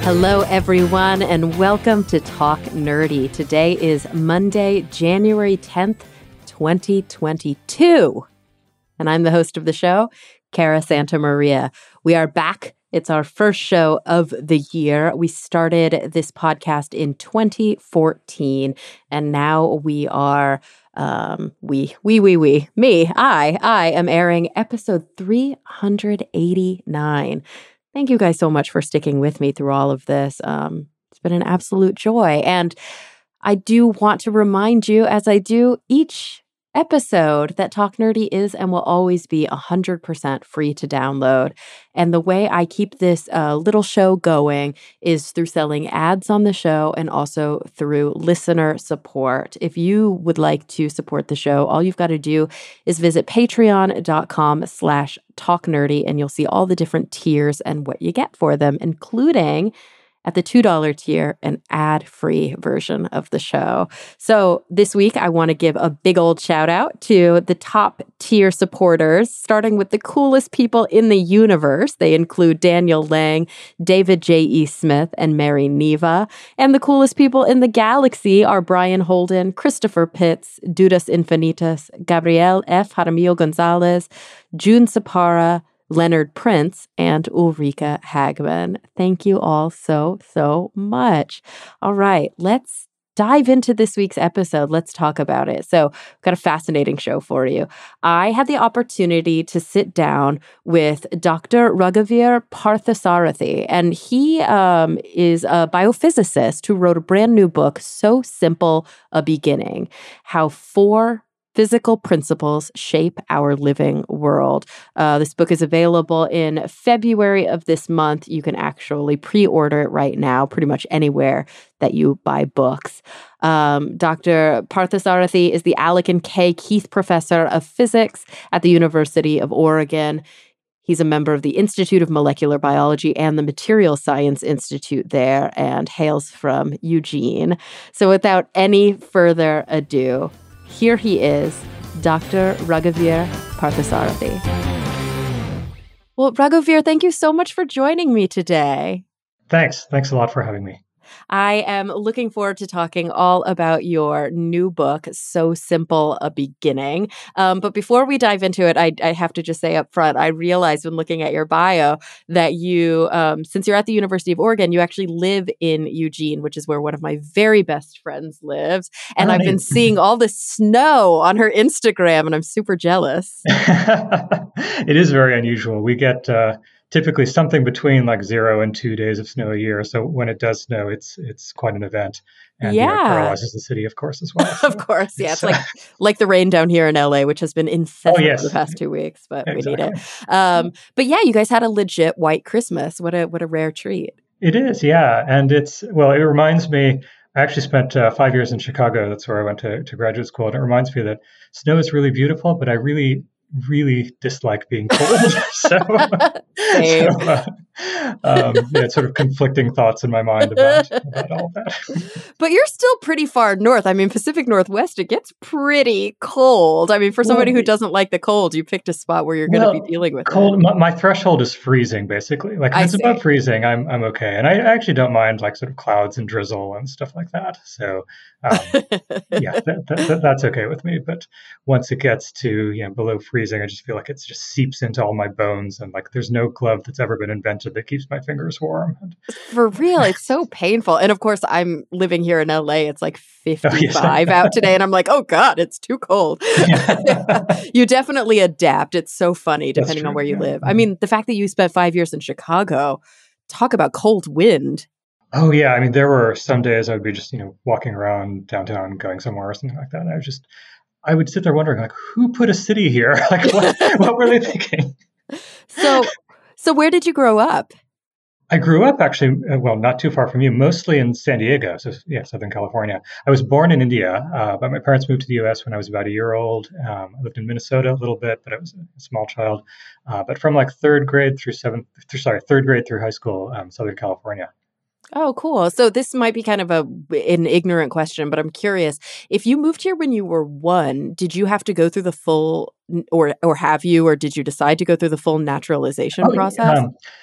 Hello, everyone, and welcome to Talk Nerdy. Today is Monday, January 10th, 2022. And I'm the host of the show, Cara Santa Maria. We are back. It's our first show of the year. We started this podcast in 2014, and now we are, I am airing episode 389. Thank you guys so much for sticking with me through all of this. It's been an absolute joy. And I do want to remind you, as I do each episode, that Talk Nerdy is and will always be 100% free to download. And the way I keep this little show going is through selling ads on the show and also through listener support. If you would like to support the show, all you've got to do is visit patreon.com/talknerdy, and you'll see all the different tiers and what you get for them, including at the $2 tier, an ad-free version of the show. So this week, I want to give a big old shout out to the top tier supporters, starting with the coolest people in the universe. They include Daniel Lang, David J.E. Smith, and Mary Neva. And the coolest people in the galaxy are Brian Holden, Christopher Pitts, Dudas Infinitas, Gabriel F. Jaramillo Gonzalez, June Sapara, Leonard Prince, and Ulrika Hagman. Thank you all so much. All right, let's dive into this week's episode. Let's talk about it. So I've got a fascinating show for you. I had the opportunity to sit down with Dr. Raghuveer Parthasarathy, and he is a biophysicist who wrote a brand new book, So Simple a Beginning, How 4 Physical Principles Shape Our Living World. This book is available in February of this month. You can actually pre-order it right now, pretty much anywhere that you buy books. Dr. Parthasarathy is the Alec and Kay Keith Professor of Physics at the University of Oregon. He's a member of the Institute of Molecular Biology and the Material Science Institute there, and hails from Eugene. So without any further ado, here he is, Dr. Raghuveer Parthasarathy. Well, Raghuveer, thank you so much for joining me today. Thanks. Thanks a lot for having me. I am looking forward to talking all about your new book, So Simple a Beginning. But before we dive into it, I have to just say up front, I realized when looking at your bio that you, since you're at the University of Oregon, you actually live in Eugene, which is where one of my very best friends lives. And I've been seeing all this snow on her Instagram, and I'm super jealous. It is very unusual. We get typically something between like 0 and 2 days of snow a year. So when it does snow, it's quite an event. And it paralyzes the city, of course, as well. So of course, yeah. It's like the rain down here in LA, which has been incessant for the past 2 weeks, but we need it. But yeah, you guys had a legit white Christmas. What a rare treat. It is, yeah. And it reminds me, I actually spent 5 years in Chicago. That's where I went to graduate school. And it reminds me that snow is really beautiful, but I really dislike being cold. Sort of conflicting thoughts in my mind about all that. But you're still pretty far north. I mean, Pacific Northwest, it gets pretty cold. I mean, for somebody who doesn't like the cold, you picked a spot where you're going to be dealing with cold. it. My threshold is freezing, basically. Like if it's above freezing, I'm okay. And I actually don't mind like sort of clouds and drizzle and stuff like that. So that's okay with me. But once it gets to below freezing, I just feel like it just seeps into all my bones, and like there's no glove that's ever been invented that keeps my fingers warm. For real, it's so painful. And of course, I'm living here in LA. It's like 55 out today, and I'm like, oh God, it's too cold. You definitely adapt. It's so funny depending on where you live. I mean, the fact that you spent 5 years in Chicago, talk about cold wind. Oh yeah, I mean, there were some days I would be just walking around downtown, going somewhere or something like that, and I would sit there wondering, like, who put a city here? Like, what were they thinking? So where did you grow up? I grew up actually, not too far from you, mostly in San Diego, so yeah, Southern California. I was born in India, but my parents moved to the U.S. when I was about a year old. I lived in Minnesota a little bit, but I was a small child. But from like third grade through high school, Southern California. Oh, cool. So this might be kind of an ignorant question, but I'm curious. If you moved here when you were 1, did you have to go through the full, or have you, or did you decide to go through the full naturalization process?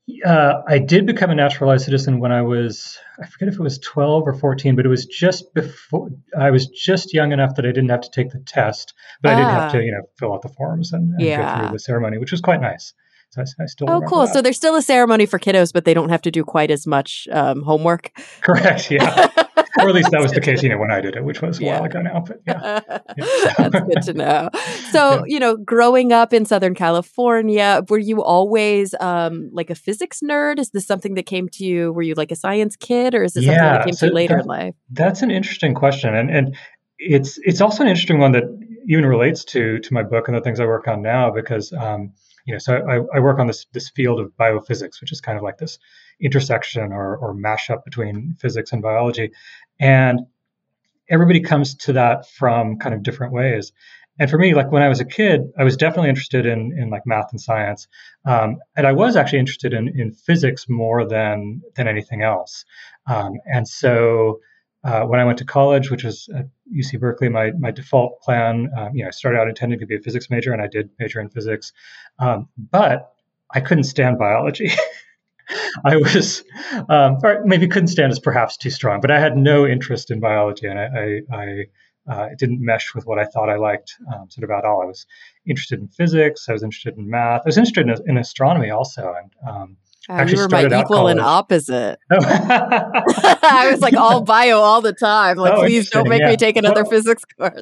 I did become a naturalized citizen when I forget if it was 12 or 14, but it was just before, I was just young enough that I didn't have to take the test, but I did have to, Ah, fill out the forms and go through yeah. the ceremony, which was quite nice. So I still Oh, remember cool. that. So there's still a ceremony for kiddos, but they don't have to do quite as much homework. Correct. Yeah. Or at least that That's was the good to case, know. when I did it, which was a while Yeah. ago now, but yeah. Yeah. That's good to know. Yeah. So, growing up in Southern California, were you always like a physics nerd? Is this something that came to you? Were you like a science kid, or is it something that Yeah. came to you So later in life? that's an interesting question. And it's also an interesting one that even relates to my book and the things I work on now, because so I work on this field of biophysics, which is kind of like this intersection or mashup between physics and biology. And everybody comes to that from kind of different ways. And for me, like when I was a kid, I was definitely interested in like math and science, and I was actually interested in physics more than anything else. And so when I went to college, which was at UC Berkeley, my default plan, I started out intending to be a physics major, and I did major in physics, but I couldn't stand biology. I was, or maybe couldn't stand is perhaps too strong, but I had no interest in biology, and it didn't mesh with what I thought I liked, sort of at all. I was interested in physics. I was interested in math. I was interested in astronomy also, and You actually were my started out equal and college. opposite. Oh, I was like all bio all the time. Like, oh, please don't interesting. make Yeah. me take another Well, physics course.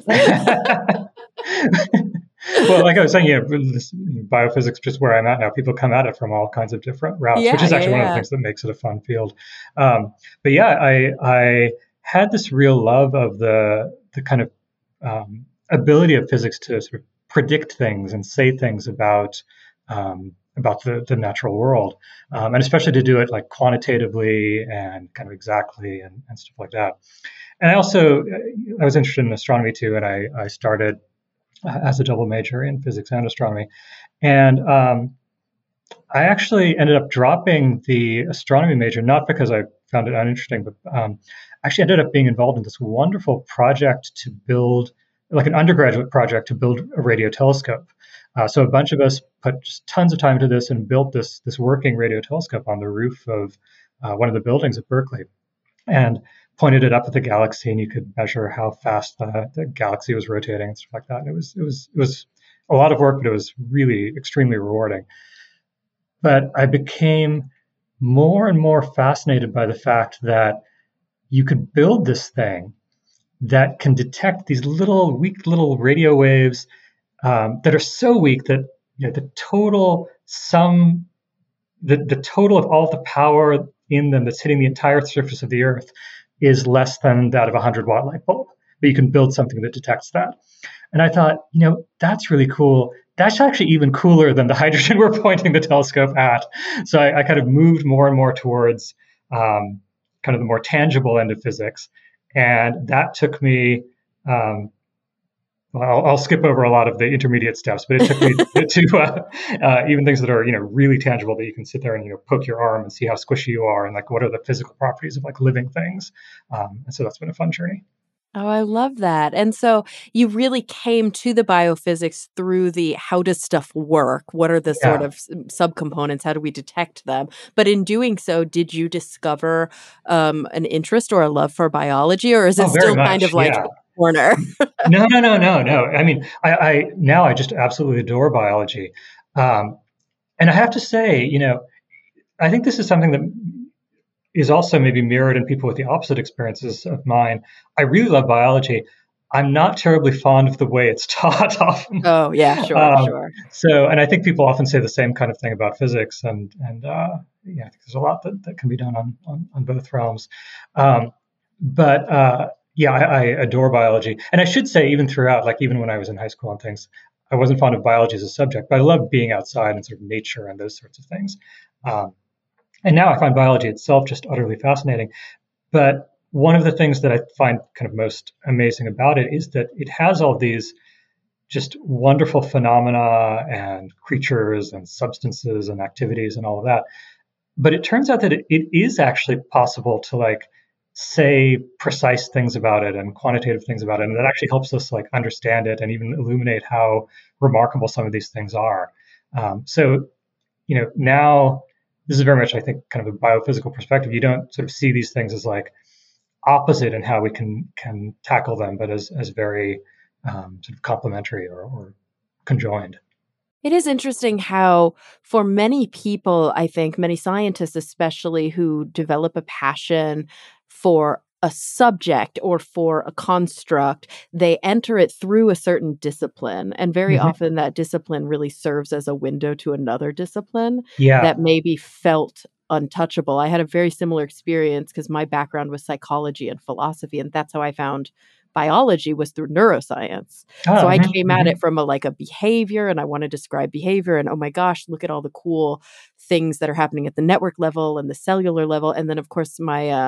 well, like I was saying, this biophysics, just where I'm at now, people come at it from all kinds of different routes, which Yeah, is yeah, actually one of the yeah. things that makes it a fun field. But yeah, I had this real love of the kind of ability of physics to sort of predict things and say things about the natural world, and especially to do it like quantitatively and kind of exactly and stuff like that. And I was interested in astronomy too, and I started as a double major in physics and astronomy. And I actually ended up dropping the astronomy major, not because I found it uninteresting, but actually ended up being involved in this wonderful project to build, like an undergraduate project to build a radio telescope. So a bunch of us put just tons of time into this and built this working radio telescope on the roof of one of the buildings at Berkeley, and pointed it up at the galaxy, and you could measure how fast the galaxy was rotating and stuff like that. And it was a lot of work, but it was really extremely rewarding. But I became more and more fascinated by the fact that you could build this thing that can detect these little weak little radio waves, that are so weak that the total sum, the total of all the power in them that's hitting the entire surface of the Earth is less than that of a 100-watt light bulb. But you can build something that detects that. And I thought, that's really cool. That's actually even cooler than the hydrogen we're pointing the telescope at. So I kind of moved more and more towards kind of the more tangible end of physics. And that took me, well, I'll skip over a lot of the intermediate steps, but it took me to even things that are really tangible, that you can sit there and poke your arm and see how squishy you are, and like what are the physical properties of like living things. And so that's been a fun journey. Oh, I love that. And so you really came to the biophysics through the how does stuff work? What are the sort Yeah. of subcomponents? How do we detect them? But in doing so, did you discover an interest or a love for biology, or is it Oh, very still kind of much. like Yeah. in the corner? No, no, no, no, no. I mean, I now I just absolutely adore biology, um, and I have to say, I think this is something that is also maybe mirrored in people with the opposite experiences of mine. I really love biology. I'm not terribly fond of the way it's taught often. Oh, yeah, sure, Um, sure. and I think people often say the same kind of thing about physics, and yeah, I think there's a lot that can be done on both realms. Um, but yeah, I adore biology, and I should say even throughout, like even when I was in high school and things, I wasn't fond of biology as a subject, but I love being outside and sort of nature and those sorts of things. Um, and now I find biology itself just utterly fascinating. But one of the things that I find kind of most amazing about it is that it has all these just wonderful phenomena and creatures and substances and activities and all of that. But it turns out that it is actually possible to like say precise things about it and quantitative things about it. And that actually helps us like understand it and even illuminate how remarkable some of these things are. So, now this is very much, I think, kind of a biophysical perspective. You don't sort of see these things as like opposite in how we can tackle them, but as very sort of complementary or conjoined. It is interesting how, for many people, I think, many scientists especially, who develop a passion for a subject or for a construct, they enter it through a certain discipline. And very Hmm. often that discipline really serves as a window to another discipline Yeah. that maybe felt untouchable. I had a very similar experience because my background was psychology and philosophy, and that's how I found biology, was through neuroscience. So Ah, I mhm, came at it mhm. from a behavior, and I want to describe behavior, and oh my gosh, look at all the cool things that are happening at the network level and the cellular level. And then of course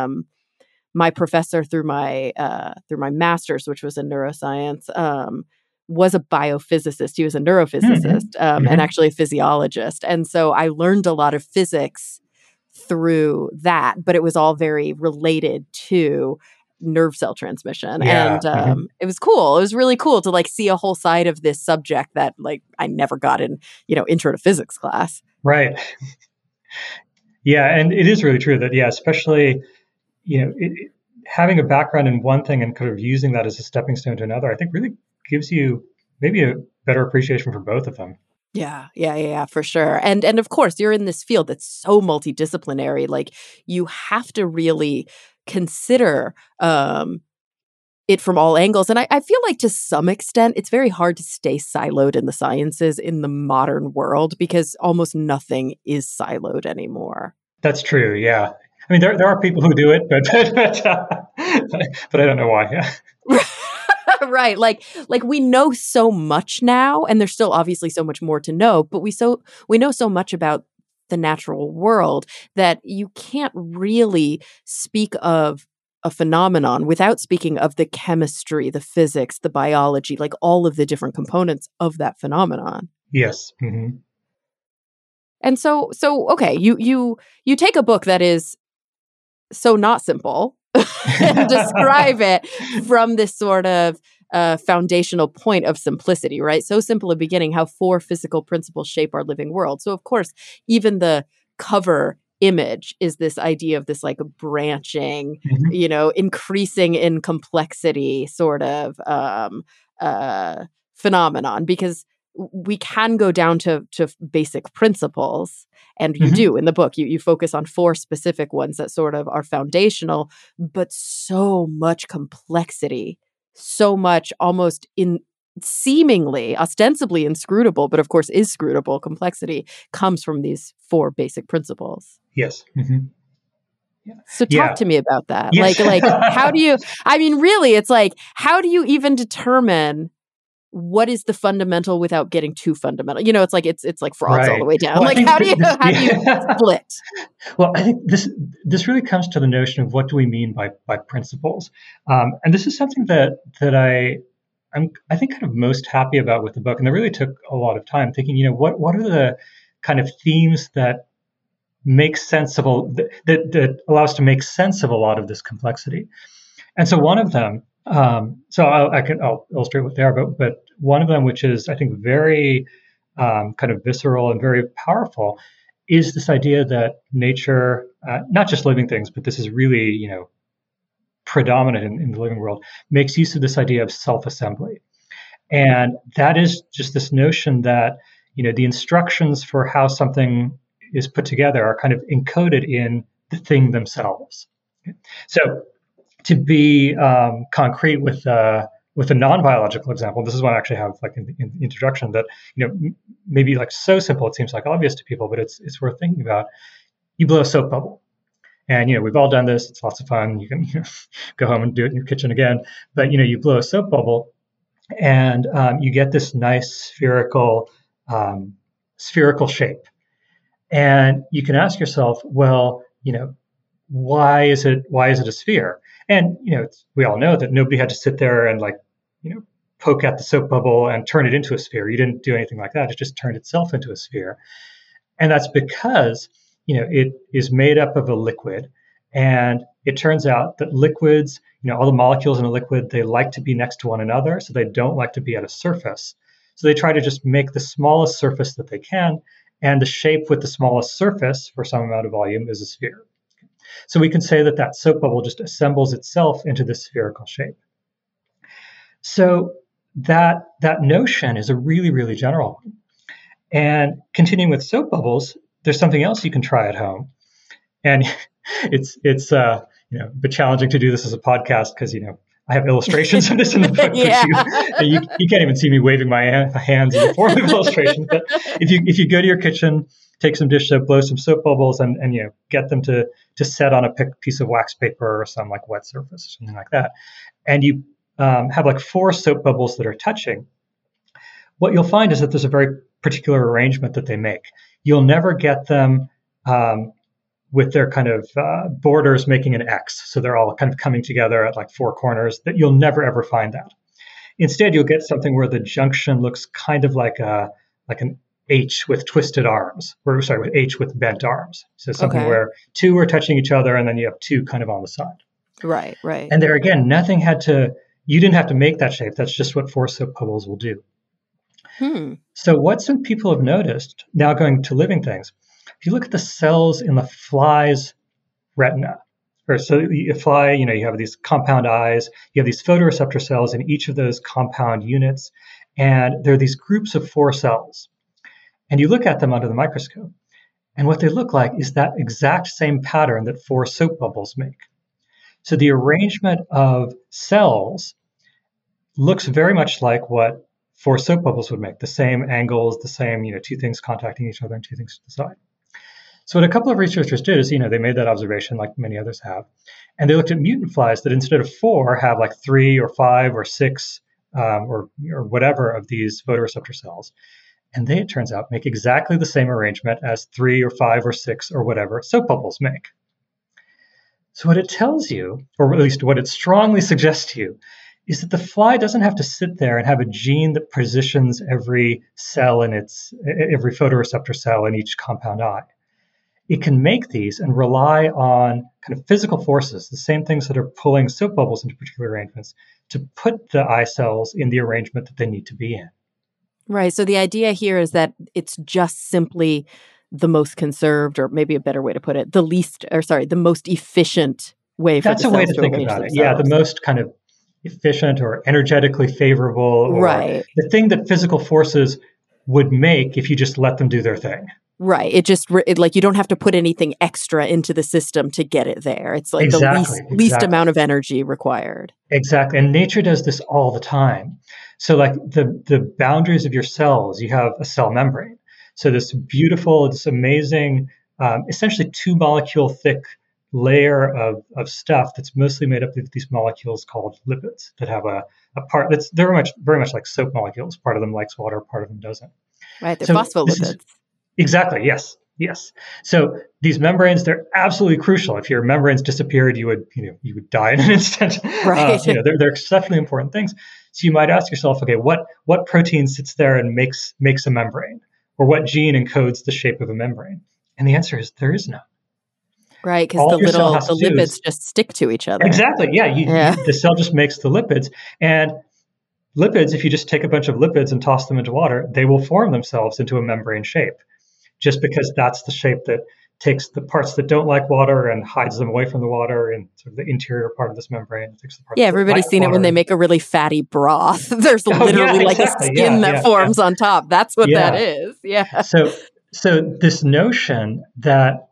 my professor through my master's, which was in neuroscience, was a biophysicist. He was a neurophysicist, Mhm, and mhm. actually a physiologist. And so I learned a lot of physics through that, but it was all very related to nerve cell transmission. Yeah. And Mhm. it was cool. It was really cool to see a whole side of this subject that I never got in, intro to physics class. Right. Yeah, and it is really true that, yeah, especially, having a background in one thing and kind of using that as a stepping stone to another, I think really gives you maybe a better appreciation for both of them. Yeah, for sure. And of course, you're in this field that's so multidisciplinary. Like, you have to really consider it from all angles. And I feel like to some extent, it's very hard to stay siloed in the sciences in the modern world because almost nothing is siloed anymore. That's true. Yeah. I mean, there are people who do it, but but I don't know why. Yeah. Right. Like we know so much now, and there's still obviously so much more to know, but we know so much about the natural world that you can't really speak of a phenomenon without speaking of the chemistry, the physics, the biology, like all of the different components of that phenomenon. Yes. Hmm. And so okay, you take a book that is so not simple and describe it from this sort of foundational point of simplicity, right? So simple at beginning, how four physical principles shape our living world. So, of course, even the cover image is this idea of this branching, Hmm. increasing in complexity sort of uh, phenomenon, because we can go down to basic principles, and you Hmm. do in the book. You focus on four specific ones that sort of are foundational, but so much complexity, so much almost in seemingly ostensibly inscrutable, but of course is scrutable complexity comes from these four basic principles. Yes. Hmm. So talk Yeah. to me about that. Yes. Like how do you, I mean, really, it's like, how do you even determine what is the fundamental without getting too fundamental? It's like frogs all the Right. way down. Well, I Like think this, how do you yeah. split? Well, I think this really comes to the notion of what do we mean by principles, and this is something I think kind of most happy about with the book, and it really took a lot of time thinking. What are the kind of themes that make sense of that allow us to make sense of a lot of this complexity. And so one of them, so I'll illustrate what they are, but one of them, which is I think very kind of visceral and very powerful, is this idea that nature, not just living things, but this is really predominant in the living world, makes use of this idea of self-assembly, and that is just this notion that the instructions for how something is put together are kind of encoded in the thing themselves. So to be concrete with a non-biological example, this is one I actually have like in the introduction that maybe like so simple it seems like obvious to people, but it's worth thinking about. You blow a soap bubble, and we've all done this. It's lots of fun. You can go home and do it in your kitchen again. But you blow a soap bubble, and you get this nice um, spherical shape. And you can ask yourself, well, why is it a sphere? And we all know that nobody had to sit there and you know poke at the soap bubble and turn it into a sphere. You didn't do anything like that. It just turned itself into a sphere, and that's because it is made up of a liquid. And it turns out that liquids, all the molecules in a liquid, they like to be next to one another, so they don't like to be at a surface. So they try to just make the smallest surface that they can, and the shape with the smallest surface for some amount of volume is a sphere. So we can say that that soap bubble just assembles itself into this spherical shape. So that notion is a really, really general one. And continuing with soap bubbles, there's something else you can try at home. And it's a bit challenging to do this as a podcast because I have illustrations of this in the book, Yeah. but you can't even see me waving my hands in the form of illustrations. But if you go to your kitchen, take some dish soap, blow some soap bubbles, and get them to set on a piece of wax paper or some like wet surface or something like that, and you have like 4 soap bubbles that are touching, what you'll find is that there's a very particular arrangement that they make. You'll never get them with their kind of borders making an X. So they're all kind of coming together at like 4 corners. That you'll never ever find that. Instead, you'll get something where the junction looks kind of like an H with twisted arms, or sorry, with H with bent arms. So something where 2 are touching each other, and then you have 2 kind of on the side. Right. And there again, you didn't have to make that shape. That's just what 4 soap bubbles will do. So what some people have noticed, now going to living things, if you look at the cells in the fly's retina, or so a fly, you have these compound eyes, you have these photoreceptor cells in each of those compound units, and there are these groups of 4 cells. And you look at them under the microscope, and what they look like is that exact same pattern that 4 soap bubbles make. So the arrangement of cells looks very much like what 4 soap bubbles would make, the same angles, the same, 2 things contacting each other and 2 things to the side. So what a couple of researchers did is, they made that observation like many others have, and they looked at mutant flies that instead of 4 have like 3 or 5 or 6 or whatever of these photoreceptor cells. And they, it turns out, make exactly the same arrangement as 3 or 5 or 6 or whatever soap bubbles make. So what it tells you, or at least what it strongly suggests to you, is that the fly doesn't have to sit there and have a gene that positions every photoreceptor cell in each compound eye. It can make these and rely on kind of physical forces, the same things that are pulling soap bubbles into particular arrangements, to put the eye cells in the arrangement that they need to be in. Right. So the idea here is that it's just simply the most conserved, or maybe a better way to put it, the most efficient way for That's the a way cells to think about it. Yeah, the most kind of efficient or energetically favorable, or the thing that physical forces would make if you just let them do their thing. Right. Like you don't have to put anything extra into the system to get it there. It's like the least amount of energy required. Exactly. And nature does this all the time. So like the boundaries of your cells, you have a cell membrane. So this amazing, essentially 2-molecule thick layer of stuff that's mostly made up of these molecules called lipids that have a part that's very much like soap molecules. Part of them likes water, part of them doesn't. Right. They're phospholipids. Exactly. Yes. So these membranes, they're absolutely crucial. If your membranes disappeared, you would die in an instant. Right. They're exceptionally important things. So you might ask yourself, okay, what protein sits there and makes a membrane, or what gene encodes the shape of a membrane? And the answer is there is none. Right, because the lipids just stick to each other. Exactly. Yeah. The cell just makes the lipids, and lipids, if you just take a bunch of lipids and toss them into water, they will form themselves into a membrane shape, just because that's the shape that takes the parts that don't like water and hides them away from the water in sort of the interior part of this membrane. Everybody's seen it when they make a really fatty broth. There's literally a skin that forms on top. That's what that is. Yeah. So this notion that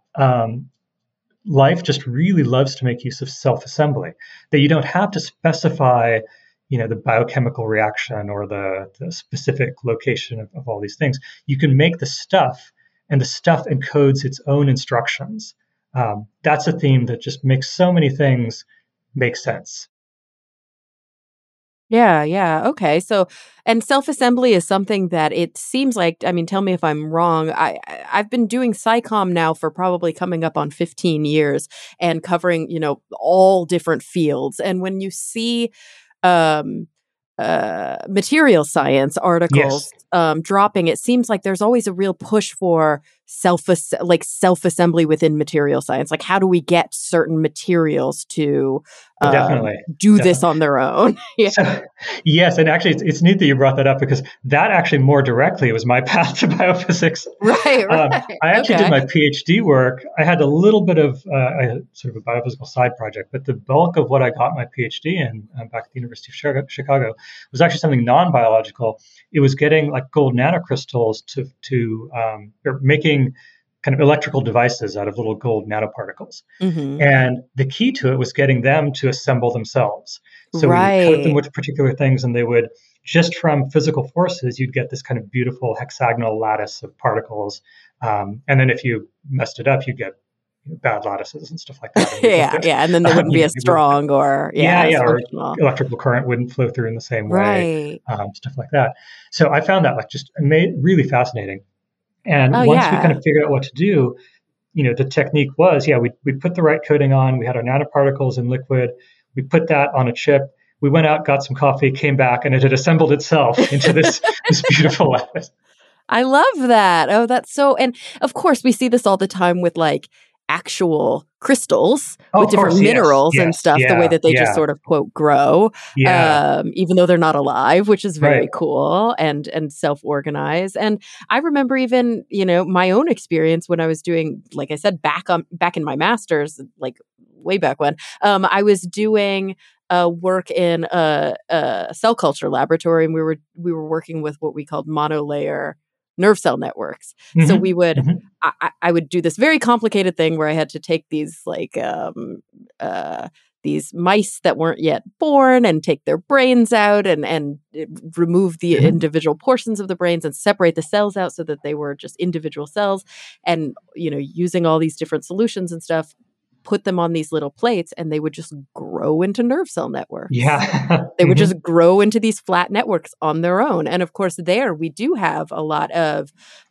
life just really loves to make use of self-assembly, that you don't have to specify the biochemical reaction or the specific location of all these things. You can make the stuff, and the stuff encodes its own instructions. That's a theme that just makes so many things make sense. Yeah. Okay. So, and self-assembly is something that it seems like, tell me if I'm wrong. I've been doing SciComm now for probably coming up on 15 years and covering, all different fields. And when you see material science articles dropping, it seems like there's always a real push for self-assembly within material science? Like, how do we get certain materials to Oh, definitely. do this Definitely. on their own? Yeah. So, yes, and actually, it's neat that you brought that up because that actually more directly was my path to biophysics. Right, right. I actually did Okay. my PhD work. I had a little bit of sort of a biophysical side project, but the bulk of what I got my PhD in back at the University of Chicago was actually something non-biological. It was getting like gold nanocrystals or making kind of electrical devices out of little gold nanoparticles. Hmm. And the key to it was getting them to assemble themselves. So we would coat them Right. with particular things, and they would, just from physical forces, you'd get this kind of beautiful hexagonal lattice of particles. And then if you messed it up, you'd get bad lattices and stuff like that. And we'd look Yeah, at, yeah. And then they wouldn't be as it would, strong or, yeah, as yeah, or functional. electrical current wouldn't flow through in the same way, Right. stuff like that. So I found that like just really fascinating. And Oh, once we kind yeah. of figured out what to do, the technique was, yeah, we put the right coating on. We had our nanoparticles in liquid. We put that on a chip. We went out, got some coffee, came back, and it had assembled itself into this beautiful lattice. I love that. Oh, that's so, and of course we see this all the time with like actual crystals Oh, with of different course, yes, minerals and yes, stuff, the way yeah, that they just yeah, sort of quote grow, yeah, even though they're not alive, which is right. very cool and self-organize. And I remember even, my own experience when I was doing, like I said, back in my master's, like way back when, I was doing work in a cell culture laboratory, and we were working with what we called monolayer nerve cell networks. So Hmm. we would Hmm. I would do this very complicated thing where I had to take these mice that weren't yet born and take their brains out and remove the Hmm. individual portions of the brains and separate the cells out so that they were just individual cells, and using all these different solutions and stuff, put them on these little plates, and they would just grow into nerve cell networks. Yeah. They would Hmm. just grow into these flat networks on their own. And of course, there we do have a lot of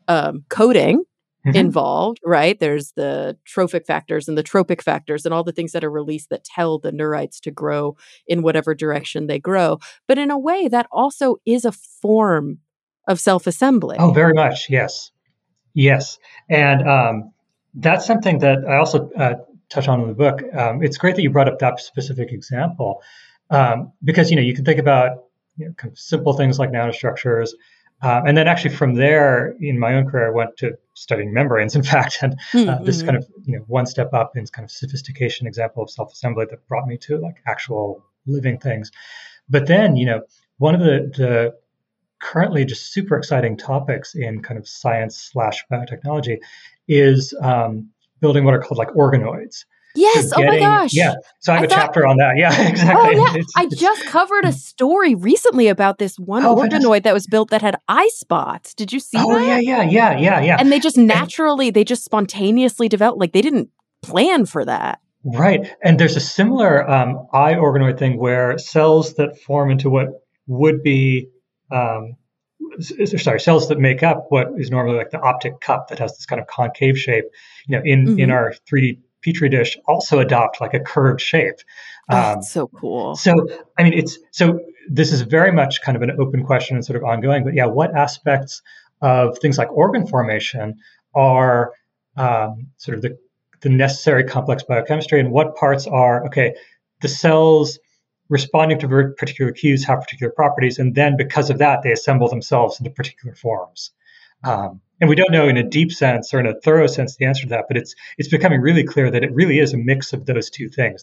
coding Hmm. involved, right? There's the trophic factors and the tropic factors and all the things that are released that tell the neurites to grow in whatever direction they grow. But in a way, that also is a form of self Oh, assembly. very much, yes. Yes, and that's something that I also touch on in the book. It's great that you brought up that specific example because you can think about kind of simple things like nanostructures, and then actually from there in my own career I went to studying membranes. In fact, and this Mm-hmm. kind of one step up in kind of sophistication example of self-assembly that brought me to like actual living things. But then one of the currently just super exciting topics in kind of science slash biotechnology is building what are called like organoids. So Yes. Oh my yeah. gosh. So I I have a thought, chapter on that. Yeah, exactly. oh And yeah, I it's just covered a story recently about this one oh, fantastic. organoid that was built that had eye spots. Did you see Oh, that? yeah, yeah, yeah, yeah, yeah. And And they just spontaneously developed, like they didn't plan for that. right. And there's a similar eye organoid thing where cells that form into what would be um, sorry, cells that make up what is normally like the optic cup that has this kind of concave shape, in Mhm. our 3D petri dish also adopt like a curved shape. Oh, it's Um, so cool. so, I mean, this is very much kind of an open question and sort of ongoing. But yeah, what aspects of things like organ formation are sort of the necessary complex biochemistry, and what parts are okay? The cells responding to particular cues have particular properties, and then because of that, they assemble themselves into particular forms. And we don't know in a deep sense or in a thorough sense the answer to that, but it's becoming really clear that it really is a mix of those two things.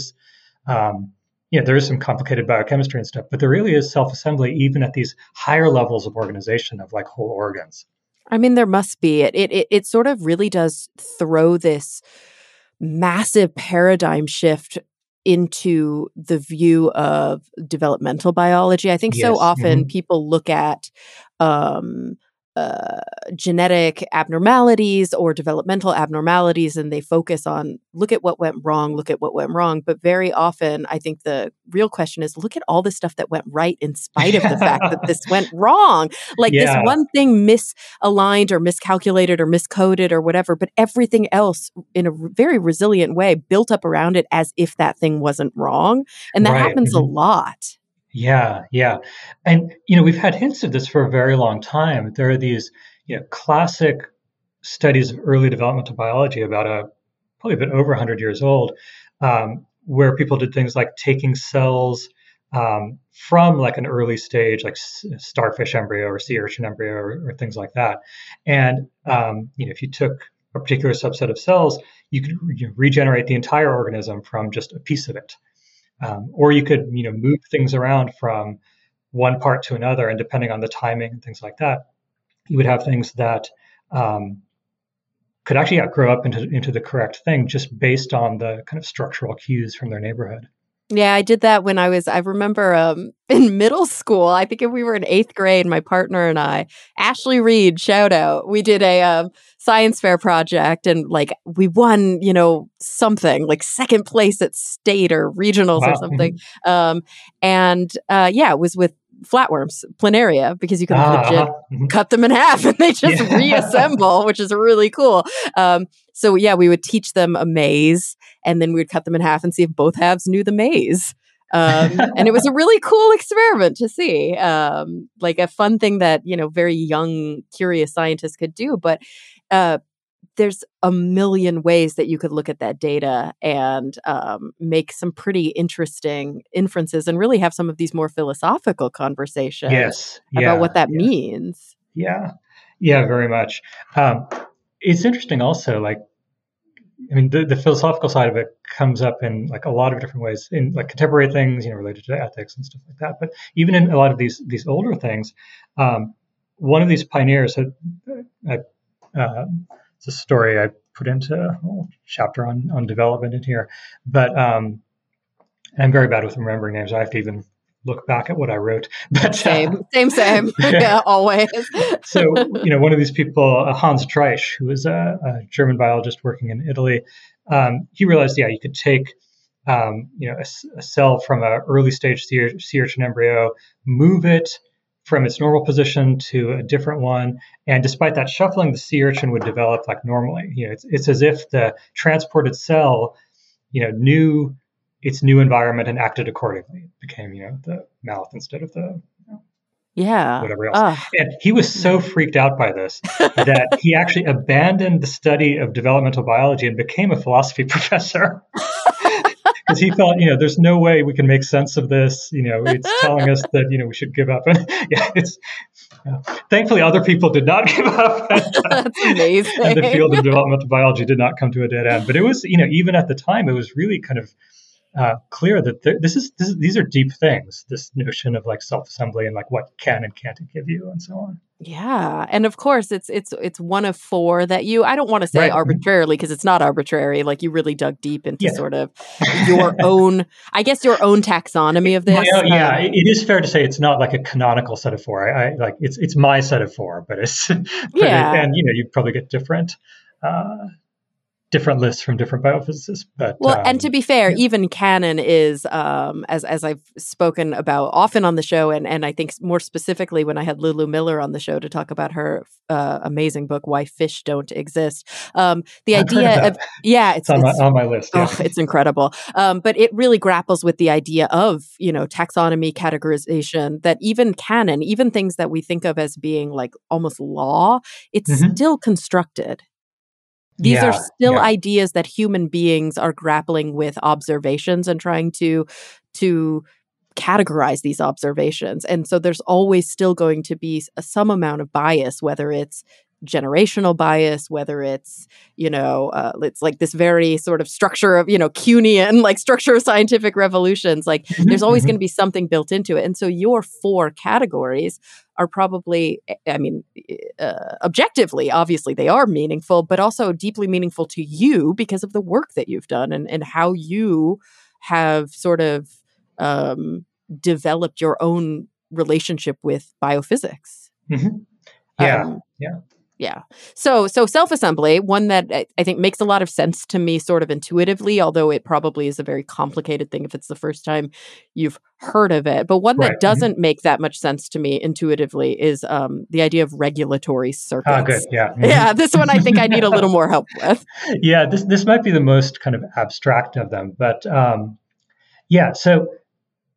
Um, there is some complicated biochemistry and stuff, but there really is self-assembly even at these higher levels of organization of like whole organs. I mean, there must be. It sort of really does throw this massive paradigm shift into the view of developmental biology. I think so Yes. often people look at um, uh, genetic abnormalities or developmental abnormalities and they focus on, look at what went wrong, look at what went wrong. But very often, I think the real question is, look at all the stuff that went right in spite of the fact that this went wrong. Like this Yeah. one thing misaligned or miscalculated or miscoded or whatever, but everything else in a very resilient way built up around it as if that thing wasn't wrong. And that Right. happens a Mhm. lot. Yeah, yeah. And we've had hints of this for a very long time. There are these, classic studies of early developmental biology about probably a bit over 100 years old, where people did things like taking cells from like an early stage, like starfish embryo or sea urchin embryo or things like that. And if you took a particular subset of cells, you could regenerate the entire organism from just a piece of it. Or you could move things around from one part to another, and depending on the timing and things like that, you would have things that could actually grow up into the correct thing just based on the kind of structural cues from their neighborhood. Yeah, I did that when I remember in middle school, I think if we were in 8th grade, my partner and I, Ashley Reed, shout out, we did a science fair project, and like we won, something like second place at state or regionals or something. It was with flatworms, planaria, because you can legit cut them in half and they just reassemble, which is really cool. So we would teach them a maze, and then we would cut them in half and see if both halves knew the maze. And it was a really cool experiment to see, like a fun thing that, very young, curious scientists could do. But there's a million ways that you could look at that data and make some pretty interesting inferences and really have some of these more philosophical conversations about what that means. Yeah, very much. It's interesting also, like, I mean, the philosophical side of it comes up in like a lot of different ways in like contemporary things, related to ethics and stuff like that. But even in a lot of these older things, one of these pioneers it's a story I put into a chapter on development in here, but I'm very bad with remembering names. I have to even look back at what I wrote. But same. Yeah, always. So, one of these people, Hans Driesch, who was a German biologist working in Italy, he realized, you could take, a cell from an early stage sea urchin embryo, move it from its normal position to a different one, and despite that shuffling, the sea urchin would develop like normally. It's as if the transported cell, knew its new environment and acted accordingly. It became, the mouth instead of the whatever else. And he was so freaked out by this that he actually abandoned the study of developmental biology and became a philosophy professor. Because he thought, there's no way we can make sense of this. It's telling us that, we should give up. And thankfully, other people did not give up. That's amazing. And the field of developmental biology did not come to a dead end. But it was, even at the time, it was really kind of clear that these are deep things. This notion of like self-assembly and like what can and can't it give you, and so on. Yeah, and of course, it's one of four that I don't want to say arbitrarily, because it's not arbitrary. Like you really dug deep into sort of your own, I guess, your own taxonomy of this. It is fair to say it's not like a canonical set of four. I like it's my set of four, but it's and you probably get different lists from different biophysicists. But and to be fair, even canon is, as I've spoken about often on the show, and I think more specifically when I had Lulu Miller on the show to talk about her amazing book, Why Fish Don't Exist. The idea of it's on my list. Yeah. It's incredible. But it really grapples with the idea of taxonomy, categorization. That even canon, even things that we think of as being like almost law, it's still constructed. These are still ideas that human beings are grappling with observations and trying to categorize these observations. And so there's always still going to be some amount of bias, whether it's generational bias, whether it's, it's like this very sort of structure of, Kuhnian, like structure of scientific revolutions. Like there's always going to be something built into it. And so your four categories are probably, objectively, obviously they are meaningful, but also deeply meaningful to you because of the work that you've done and how you have sort of developed your own relationship with biophysics. Yeah. So self-assembly, one that I think makes a lot of sense to me sort of intuitively, although it probably is a very complicated thing if it's the first time you've heard of it. But one that doesn't make that much sense to me intuitively is the idea of regulatory circuits. Good. Yeah. Yeah, this one I think I need a little more help with. Yeah, this might be the most kind of abstract of them. But so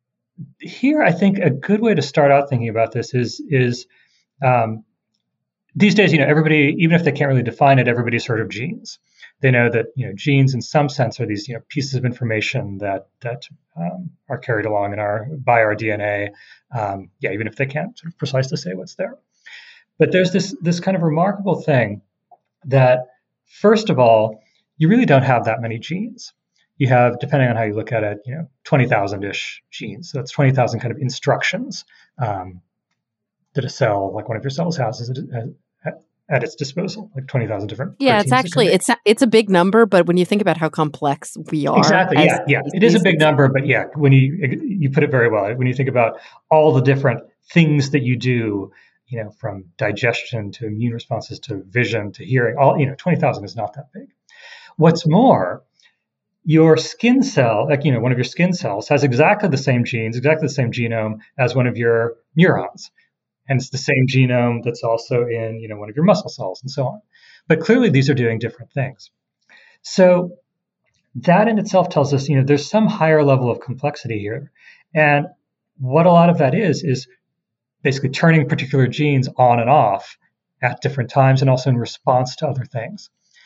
here I think a good way to start out thinking about this is these days, everybody, even if they can't really define it, everybody's heard of genes. They know that genes, in some sense, are these pieces of information that are carried along by our DNA. Even if they can't sort of precisely say what's there. But there's this kind of remarkable thing that, first of all, you really don't have that many genes. You have, depending on how you look at it, 20,000-ish genes. So that's 20,000 kind of instructions that a cell, like one of your cells, has at its disposal, like 20,000 different. Yeah, it's actually it's a big number, but when you think about how complex we are, exactly, it is a big number, but when you put it very well, when you think about all the different things that you do, from digestion to immune responses to vision to hearing, 20,000 is not that big. What's more, your skin cell, like one of your skin cells, has exactly the same genes, exactly the same genome as one of your neurons. And it's the same genome that's also in, one of your muscle cells and so on. But clearly these are doing different things. So that in itself tells us, there's some higher level of complexity here. And what a lot of that is basically turning particular genes on and off at different times and also in response to other things.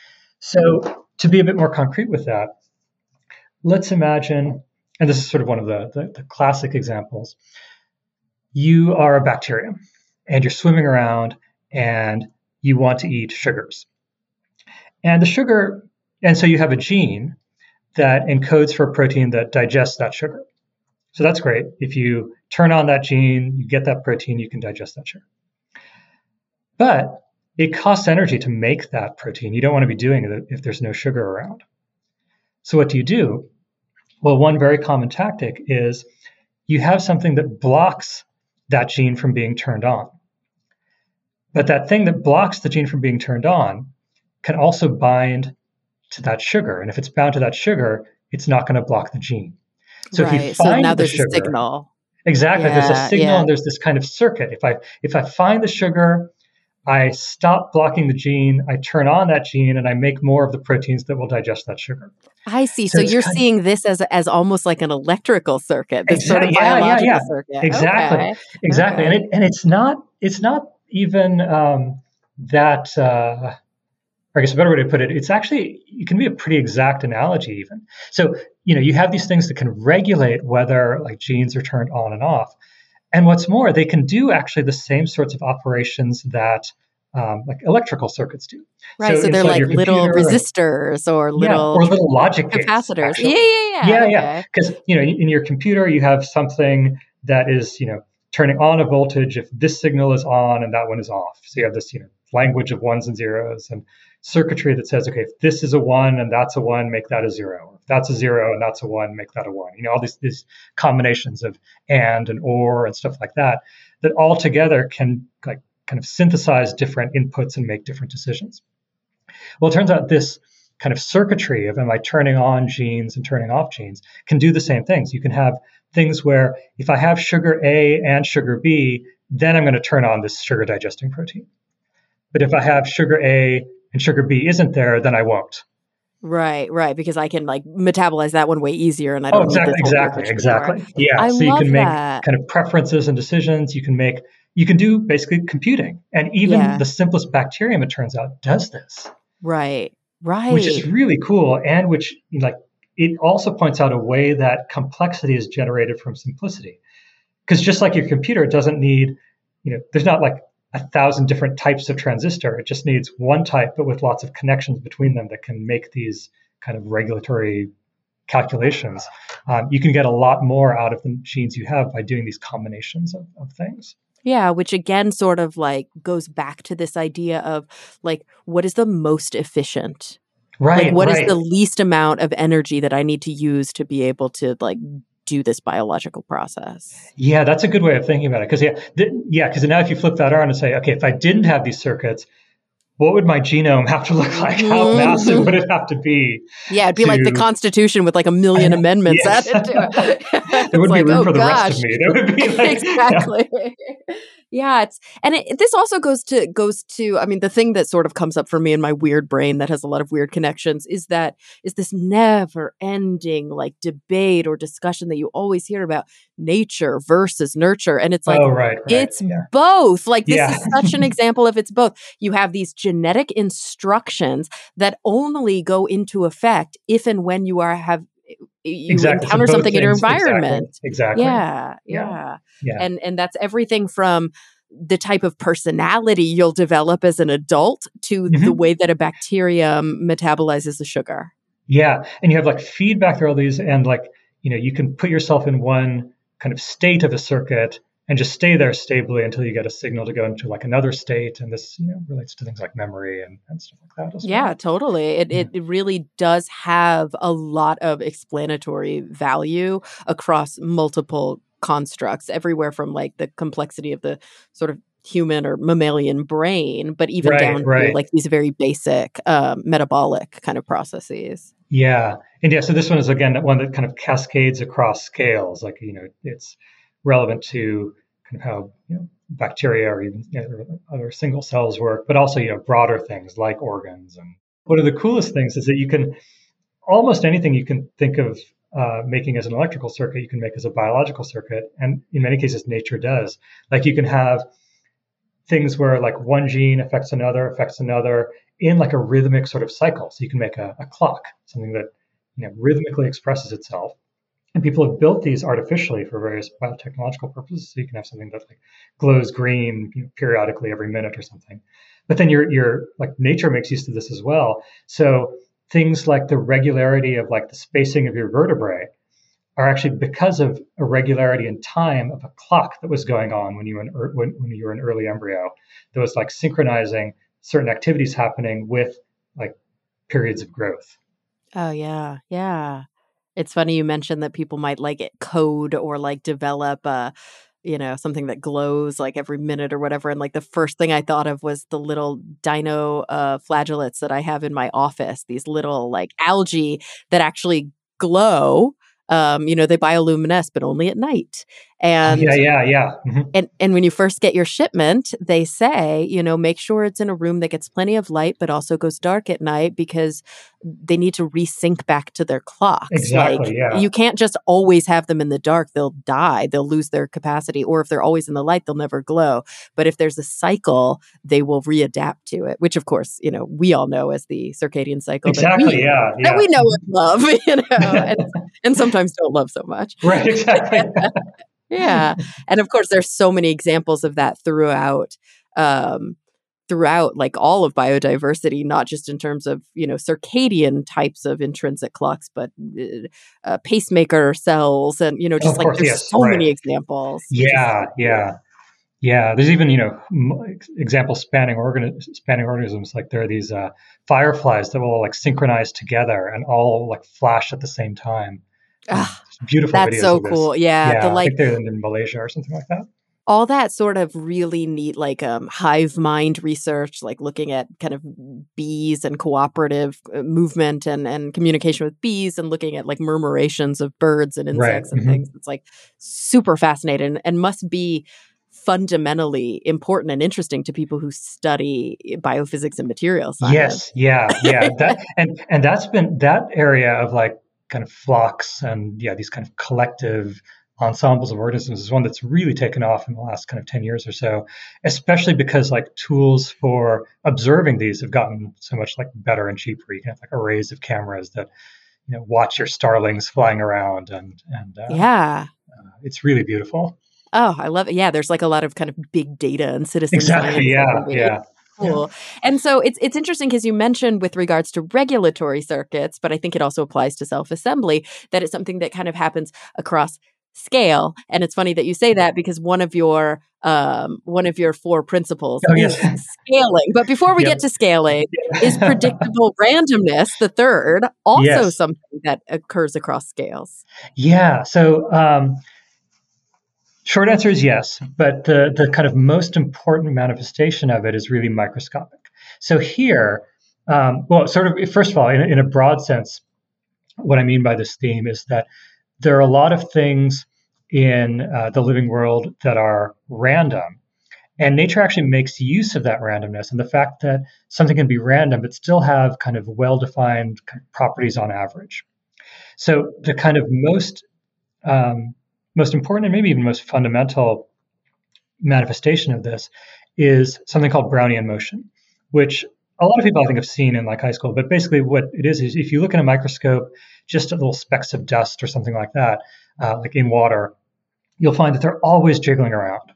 So to be a bit more concrete with that, let's imagine, and this is sort of one of the classic examples, you are a bacterium and you're swimming around and you want to eat sugars. And so you have a gene that encodes for a protein that digests that sugar. So that's great. If you turn on that gene, you get that protein, you can digest that sugar. But it costs energy to make that protein. You don't want to be doing it if there's no sugar around. So what do? Well, one very common tactic is you have something that blocks that gene from being turned on. But that thing that blocks the gene from being turned on can also bind to that sugar. And if it's bound to that sugar, it's not going to block the gene. So if you find now the there's sugar, a signal. Exactly. There's a signal and there's this kind of circuit. If I find the sugar, I stop blocking the gene, I turn on that gene, and I make more of the proteins that will digest that sugar. I see. So you're seeing this as almost like an electrical circuit, this sort of biological circuit. Exactly. Okay. Exactly. Okay. And it's not even that, I guess a better way to put it, it can be a pretty exact analogy even. So, you have these things that can regulate whether like genes are turned on and off. And what's more, they can do actually the same sorts of operations that like electrical circuits do. Right. So they're like little resistors or little logic capacitors. Gates, Yeah. Because in your computer you have something that is turning on a voltage if this signal is on and that one is off. So you have this language of ones and zeros and circuitry that says, okay, if this is a 1 and that's a 1, make that a 0. If that's a 0 and that's a 1, make that a 1. All these combinations of and or and stuff like that all together can like kind of synthesize different inputs and make different decisions. Well, it turns out this kind of circuitry of am I turning on genes and turning off genes can do the same things. You can have things where if I have sugar A and sugar B, then I'm going to turn on this sugar digesting protein. But if I have sugar A and sugar B isn't there, then I won't. Right, because I can like metabolize that one way easier, and I don't need this exactly. Yeah, I so you can make that. kind of preferences and decisions. You can do basically computing, and even the simplest bacterium, it turns out, does this. Right. Which is really cool, and which it also points out a way that complexity is generated from simplicity. Because just like your computer, it doesn't need, there's not like 1,000 different types of transistor. It just needs one type, but with lots of connections between them that can make these kind of regulatory calculations. You can get a lot more out of the genes you have by doing these combinations of things. Yeah, which again sort of like goes back to this idea of like, what is the most efficient? Right. Like, what is the least amount of energy that I need to use to be able to like do this biological process? Yeah, that's a good way of thinking about it. Because because now if you flip that around and say, okay, if I didn't have these circuits, what would my genome have to look like? How massive would it have to be? Yeah, it'd be like the Constitution with like a million amendments Yes. added to it. There wouldn't be room for the rest gosh. of me. There would be like, Exactly. Yeah, this also goes to I mean, the thing that sort of comes up for me in my weird brain that has a lot of weird connections is this never ending like debate or discussion that you always hear about nature versus nurture. And it's like, oh, right. it's Yeah. both. Like, this Yeah. is such an example of it's both. You have these genetic instructions that only go into effect if and when you Exactly. encounter So both something in your things. environment. Exactly. Yeah. Yeah. And that's everything from the type of personality you'll develop as an adult to the way that a bacterium metabolizes the sugar. Yeah. And you have like feedback through all these, and like, you can put yourself in one kind of state of a circuit and just stay there stably until you get a signal to go into like another state. And this, relates to things like memory and stuff like that as Yeah, well. totally. It really does have a lot of explanatory value across multiple constructs, everywhere from like the complexity of the sort of human or mammalian brain, but even down to Right. like these very basic metabolic kind of processes. Yeah. And yeah, so this one is again one that kind of cascades across scales. Like, it's relevant to kind of how, bacteria or even other single cells work, but also, broader things like organs. And one of the coolest things is that you can almost anything you can think of making as an electrical circuit, you can make as a biological circuit. And in many cases, nature does. Like, you can have things where like one gene affects another in like a rhythmic sort of cycle. So you can make a clock, something that rhythmically expresses itself. And people have built these artificially for various biotechnological purposes. So you can have something that like glows green periodically every minute or something. But then your like nature makes use of this as well. So things like the regularity of like the spacing of your vertebrae are actually because of a regularity in time of a clock that was going on when you were an early embryo that was like synchronizing certain activities happening with like periods of growth. Oh, yeah. Yeah. It's funny you mentioned that people might like code or like develop something that glows like every minute or whatever. And like the first thing I thought of was the little dino flagellates that I have in my office, these little like algae that actually glow. They bioluminesce, but only at night. And Yeah. And when you first get your shipment, they say, make sure it's in a room that gets plenty of light, but also goes dark at night because they need to resync back to their clocks. Exactly. Like, Yeah. you can't just always have them in the dark. They'll die. They'll lose their capacity. Or if they're always in the light, they'll never glow. But if there's a cycle, they will readapt to it, which of course, we all know as the circadian cycle Exactly. that we know and love, and sometimes don't love so much. Right. Exactly. Yeah. And of course, there's so many examples of that throughout like all of biodiversity, not just in terms of, circadian types of intrinsic clocks, but pacemaker cells and, just like there's so many examples. Yeah. There's even, examples spanning organisms. Like there are these fireflies that will like synchronize together and all like flash at the same time. Beautiful. That's videos so of this. cool. Yeah. I think they're in Malaysia or something like that. All that sort of really neat, like hive mind research, like looking at kind of bees and cooperative movement and communication with bees, and looking at like murmurations of birds and insects and things. It's like super fascinating and must be fundamentally important and interesting to people who study biophysics and material science. Yes. Yeah. and that's been that area of like kind of flocks and these kind of collective ensembles of organisms is one that's really taken off in the last kind of 10 years or so, especially because like tools for observing these have gotten so much like better and cheaper. You can have like arrays of cameras that watch your starlings flying around and it's really beautiful. Oh, I love it. Yeah, there's like a lot of kind of big data and citizen science. Yeah. Cool. And so it's interesting because you mentioned with regards to regulatory circuits, but I think it also applies to self-assembly, that it's something that kind of happens across scale. And it's funny that you say that because one of your 4 principles is scaling. But before we get to scaling, is predictable randomness, the third, also something that occurs across scales? Yeah. So short answer is yes, but the kind of most important manifestation of it is really microscopic. So here, well, sort of, first of all, in a broad sense, what I mean by this theme is that there are a lot of things in the living world that are random. And nature actually makes use of that randomness and the fact that something can be random but still have kind of well-defined properties on average. So the kind of most important and maybe even most fundamental manifestation of this is something called Brownian motion, which a lot of people I think have seen in like high school. But basically, what it is if you look in a microscope, just at little specks of dust or something like that, like in water, you'll find that they're always jiggling around.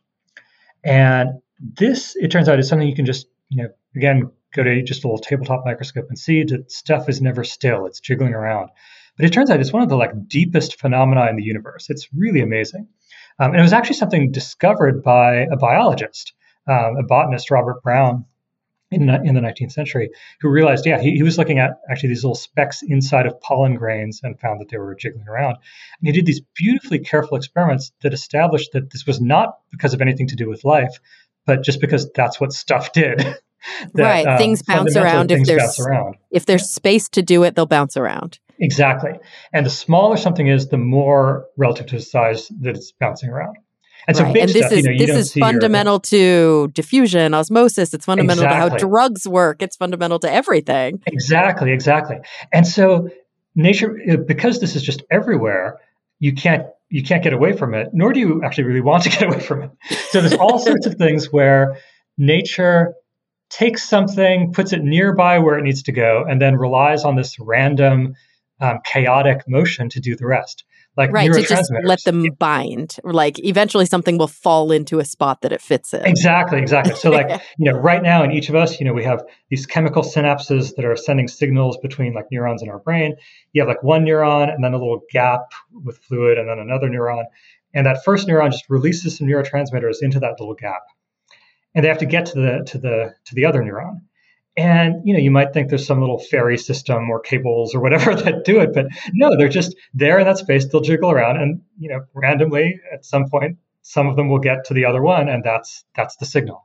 And this, it turns out, is something you can just, again, go to just a little tabletop microscope and see that stuff is never still; it's jiggling around. But it turns out it's one of the like deepest phenomena in the universe. It's really amazing. And it was actually something discovered by a biologist, a botanist, Robert Brown, in the 19th century, who realized, he was looking at actually these little specks inside of pollen grains and found that they were jiggling around. And he did these beautifully careful experiments that established that this was not because of anything to do with life, but just because that's what stuff did. Right. Things bounce around. If there's space to do it, they'll bounce around. Exactly. And the smaller something is, the more relative to the size that it's bouncing around. And so big stuff, this is fundamental to diffusion, osmosis. It's fundamental to how drugs work. It's fundamental to everything. Exactly. And so nature, because this is just everywhere, you can't get away from it, nor do you actually really want to get away from it. So there's all sorts of things where nature takes something, puts it nearby where it needs to go, and then relies on this random, chaotic motion to do the rest. Like to just let them bind. Like eventually something will fall into a spot that it fits in. Exactly. So like, right now in each of us, we have these chemical synapses that are sending signals between like neurons in our brain. You have like one neuron and then a little gap with fluid and then another neuron. And that first neuron just releases some neurotransmitters into that little gap. And they have to get to the other neuron. And you might think there's some little fairy system or cables or whatever that do it, but no, they're just there in that space. They'll jiggle around, and randomly at some point, some of them will get to the other one, and that's the signal.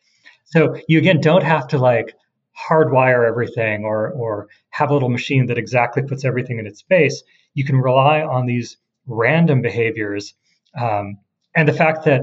So you again don't have to like hardwire everything or have a little machine that exactly puts everything in its space. You can rely on these random behaviors, and the fact that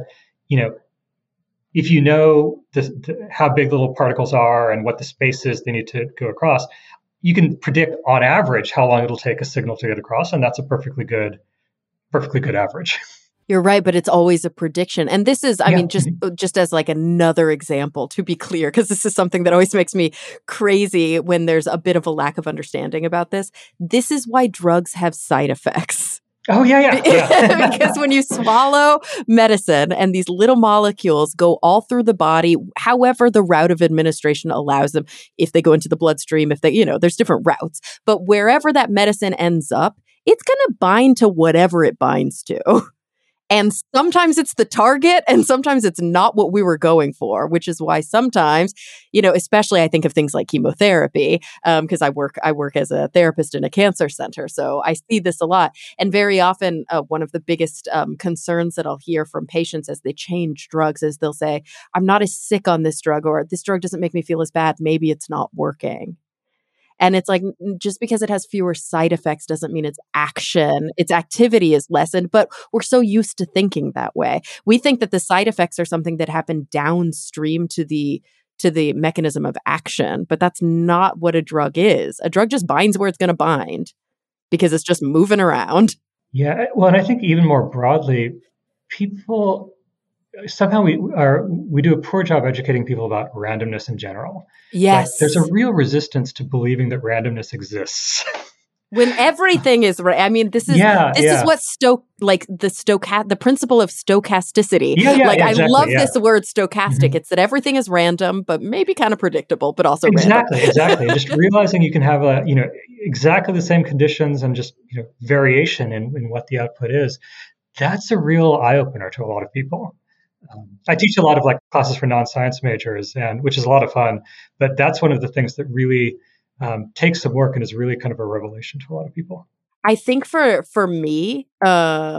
if you know how big little particles are and what the space is they need to go across, you can predict on average how long it'll take a signal to get across, and that's a perfectly good average. You're right, but it's always a prediction. And this is, I mean, just as like another example, to be clear, because this is something that always makes me crazy when there's a bit of a lack of understanding about this. This is why drugs have side effects. Oh, yeah. Because when you swallow medicine and these little molecules go all through the body, however the route of administration allows them, if they go into the bloodstream, if they, there's different routes. But wherever that medicine ends up, it's going to bind to whatever it binds to. And sometimes it's the target and sometimes it's not what we were going for, which is why sometimes, especially I think of things like chemotherapy, because I work as a therapist in a cancer center. So I see this a lot. And very often, one of the biggest concerns that I'll hear from patients as they change drugs is they'll say, I'm not as sick on this drug, or this drug doesn't make me feel as bad. Maybe it's not working. And it's like, just because it has fewer side effects doesn't mean its activity is lessened, but we're so used to thinking that way. We think that the side effects are something that happen downstream to the mechanism of action, but that's not what a drug is. A drug just binds where it's going to bind because it's just moving around. Yeah. Well, and I think even more broadly, people somehow we do a poor job educating people about randomness in general. Yes. Like, there's a real resistance to believing that randomness exists. When everything is right. I mean, this is what the principle of stochasticity. I love this word stochastic. Mm-hmm. It's that everything is random, but maybe kind of predictable, but also random. Exactly. Just realizing you can have exactly the same conditions and just variation in what the output is. That's a real eye opener to a lot of people. I teach a lot of classes for non-science majors, which is a lot of fun. But that's one of the things that really takes some work and is really kind of a revelation to a lot of people. I think for me, a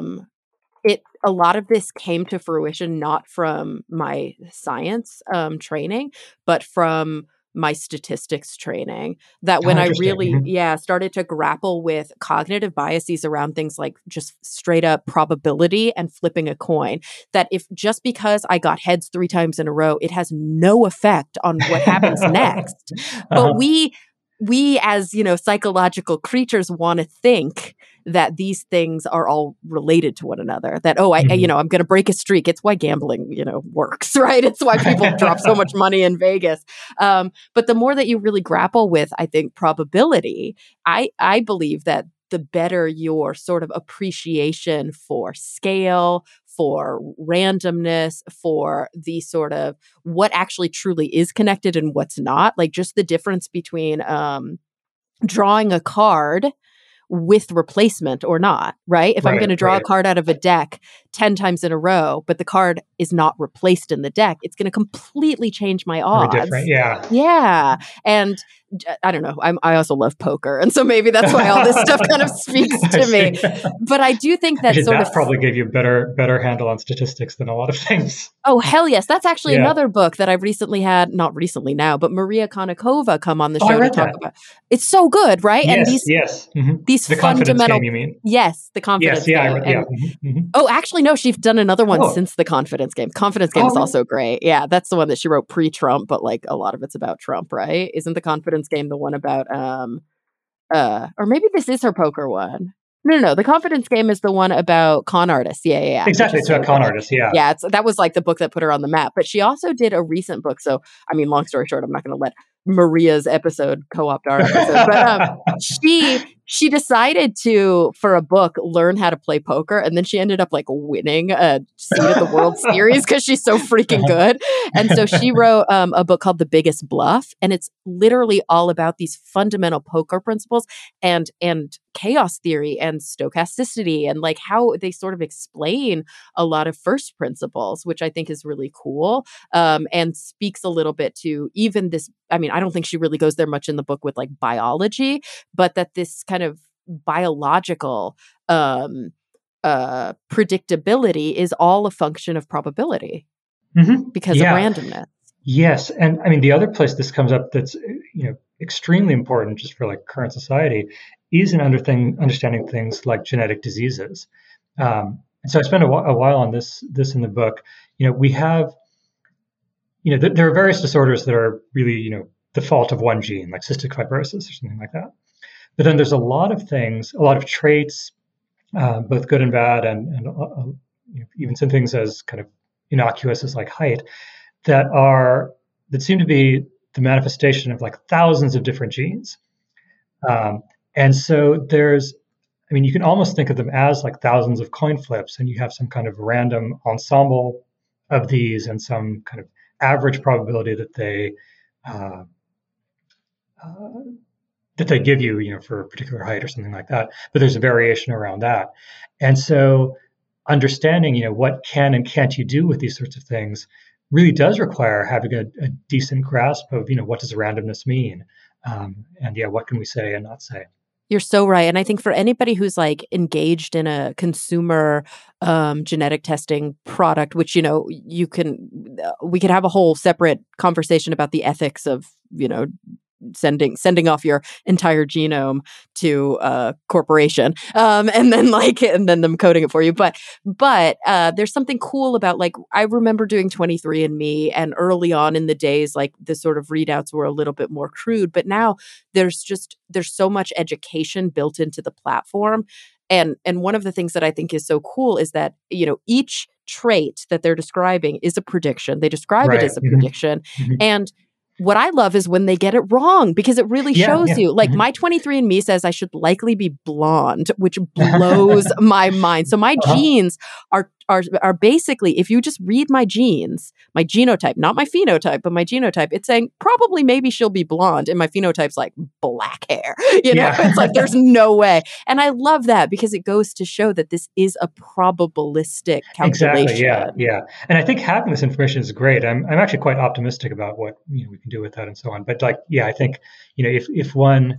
lot of this came to fruition not from my science training, but from my statistics training, that Oh, when I interesting. really, started to grapple with cognitive biases around things like just straight up probability and flipping a coin, that if just because I got heads 3 times in a row, it has no effect on what happens next. But Uh-huh. we as, psychological creatures want to think that these things are all related to one another, that, Mhm. I'm going to break a streak. It's why gambling, works, right? It's why people drop so much money in Vegas. But the more that you really grapple with, I think, probability, I believe that the better your sort of appreciation for scale, for randomness, for the sort of what actually truly is connected and what's not, like just the difference between drawing a card with replacement or not, right? If I'm Right, going to draw a right. card out of a deck 10 times in a row, but the card is not replaced in the deck, it's going to completely change my Very different. odds. Yeah. Yeah. And I don't know. I also love poker. And so maybe that's why all this stuff kind of speaks I to me. see. But I do think that Actually, sort of, that probably gave you better handle on statistics than a lot of things. oh, hell yes. That's actually Yeah. another book that I've recently had, not recently now, but Maria Konnikova come on the Oh, I show to read talk that. about. It's so good, right? And Yes, these yes. these The confidence game, fundamental, you mean? yes, the Yes, confidence yeah, I game. read, yeah. And oh, actually, no, she's done another one Oh, since the confidence game. Confidence game oh, is really? also great. Yeah, that's the one that she wrote pre-Trump, but like a lot of it's about Trump, right? Isn't the confidence game the one about or maybe this is her poker one? No. The confidence game is the one about con artists. Yeah, which Exactly. is It's about so con good. artists. Yeah. Yeah, that was like the book that put her on the map. But she also did a recent book. So, I mean, long story short, I'm not going to let Maria's episode co-opt our episode. But she decided to, for a book, learn how to play poker, and then she ended up like winning a seat at the World Series because she's so freaking good. And so she wrote a book called The Biggest Bluff, and it's literally all about these fundamental poker principles and chaos theory and stochasticity, and like how they sort of explain a lot of first principles, which I think is really cool, and speaks a little bit to even this. I mean, I don't think she really goes there much in the book with like biology, but that this kind of biological predictability is all a function of probability because of Yeah. randomness. Yes, and I mean the other place this comes up that's extremely important just for like current society is in understanding things like genetic diseases. And so I spent a while on this in the book. We have there are various disorders that are really the fault of one gene, like cystic fibrosis or something like that. But then there's a lot of things, a lot of traits, both good and bad, and even some things as kind of innocuous as like height that seem to be the manifestation of like thousands of different genes. And so you can almost think of them as like thousands of coin flips, and you have some kind of random ensemble of these and some kind of average probability uh, uh, that they give you, for a particular height or something like that. But there's a variation around that, and so understanding, what can and can't you do with these sorts of things really does require having a decent grasp of, what does randomness mean, and what can we say and not say. You're so right. And I think for anybody who's like engaged in a consumer genetic testing product, which, we could have a whole separate conversation about the ethics of, sending off your entire genome to a corporation, and then them coding it for you. But there's something cool about, like, I remember doing 23andMe, and early on in the days, like the sort of readouts were a little bit more crude, but now there's so much education built into the platform. And one of the things that I think is so cool is that, each trait that they're describing is a prediction. They describe it Right. as a prediction. And what I love is when they get it wrong, because it really Yeah. shows Yeah. you. Like, my 23andMe says I should likely be blonde, which blows my mind. So my Uh-huh. genes are basically, if you just read my genes, my genotype, not my phenotype, but my genotype, it's saying probably maybe she'll be blonde, and my phenotype's like black hair. Yeah. It's like there's no way. And I love that because it goes to show that this is a probabilistic calculation. Exactly. Yeah. Yeah. And I think having this information is great. I'm actually quite optimistic about what we can do with that and so on. But like, yeah, I think if one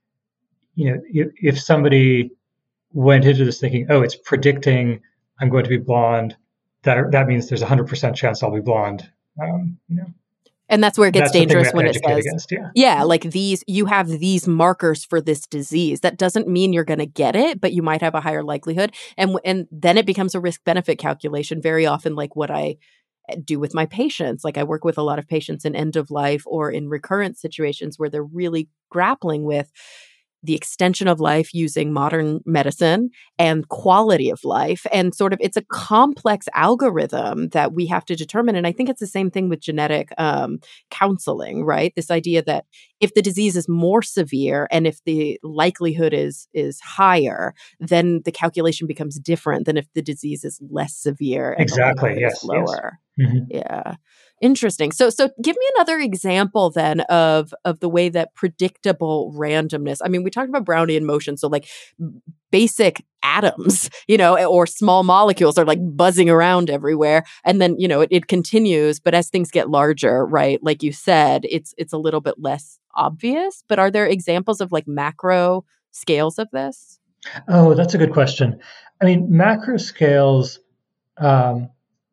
if somebody went into this thinking, oh, it's predicting I'm going to be blonde, that means there's 100% chance I'll be blonde. And that's where it gets That's the thing we dangerous have to when it educate says, against. Yeah. yeah, like you have these markers for this disease. That doesn't mean you're going to get it, but you might have a higher likelihood. And then it becomes a risk benefit calculation. Very often, like what I do with my patients, like I work with a lot of patients in end of life or in recurrent situations where they're really grappling with the extension of life using modern medicine and quality of life. And sort of, it's a complex algorithm that we have to determine. And I think it's the same thing with genetic counseling, right? This idea that if the disease is more severe and if the likelihood is higher, then the calculation becomes different than if the disease is less severe and the Exactly. likelihood is Yes. Yes. lower. Mhm. Yeah. Interesting. So give me another example then of the way that predictable randomness. I mean, we talked about Brownian motion, so like basic atoms, or small molecules are like buzzing around everywhere, and then it continues. But as things get larger, right, like you said, it's a little bit less obvious. But are there examples of like macro scales of this? Oh, that's a good question. I mean, macro scales, um,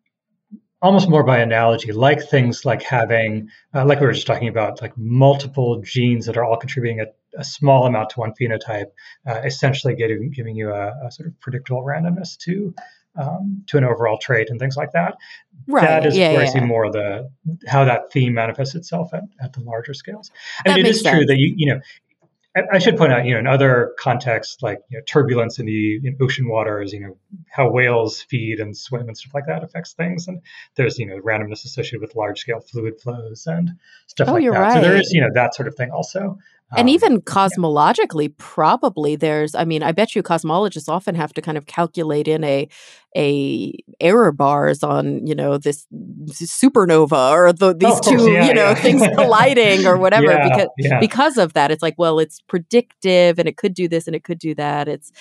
almost more by analogy, like things like having, like we were just talking about, like multiple genes that are all contributing a small amount to one phenotype, essentially giving you a sort of predictable randomness to an overall trait and things like that. That Right. is Yeah. where I see Yeah. more of how that theme manifests itself at the larger scales. I mean, That it makes is true sense. that I should point out, in other contexts, like turbulence in ocean waters, how whales feed and swim and stuff like that affects things, and there's randomness associated with large scale fluid flows and stuff Oh, like you're that. So there right. is that sort of thing also. And even Yeah. cosmologically, probably I mean, I bet you cosmologists often have to kind of calculate in a error bars on, this supernova or Oh, these of course. two, Yeah. things Yeah. colliding or whatever, Yeah. Yeah. because of that. It's like, well, it's predictive and it could do this and it could do that. It's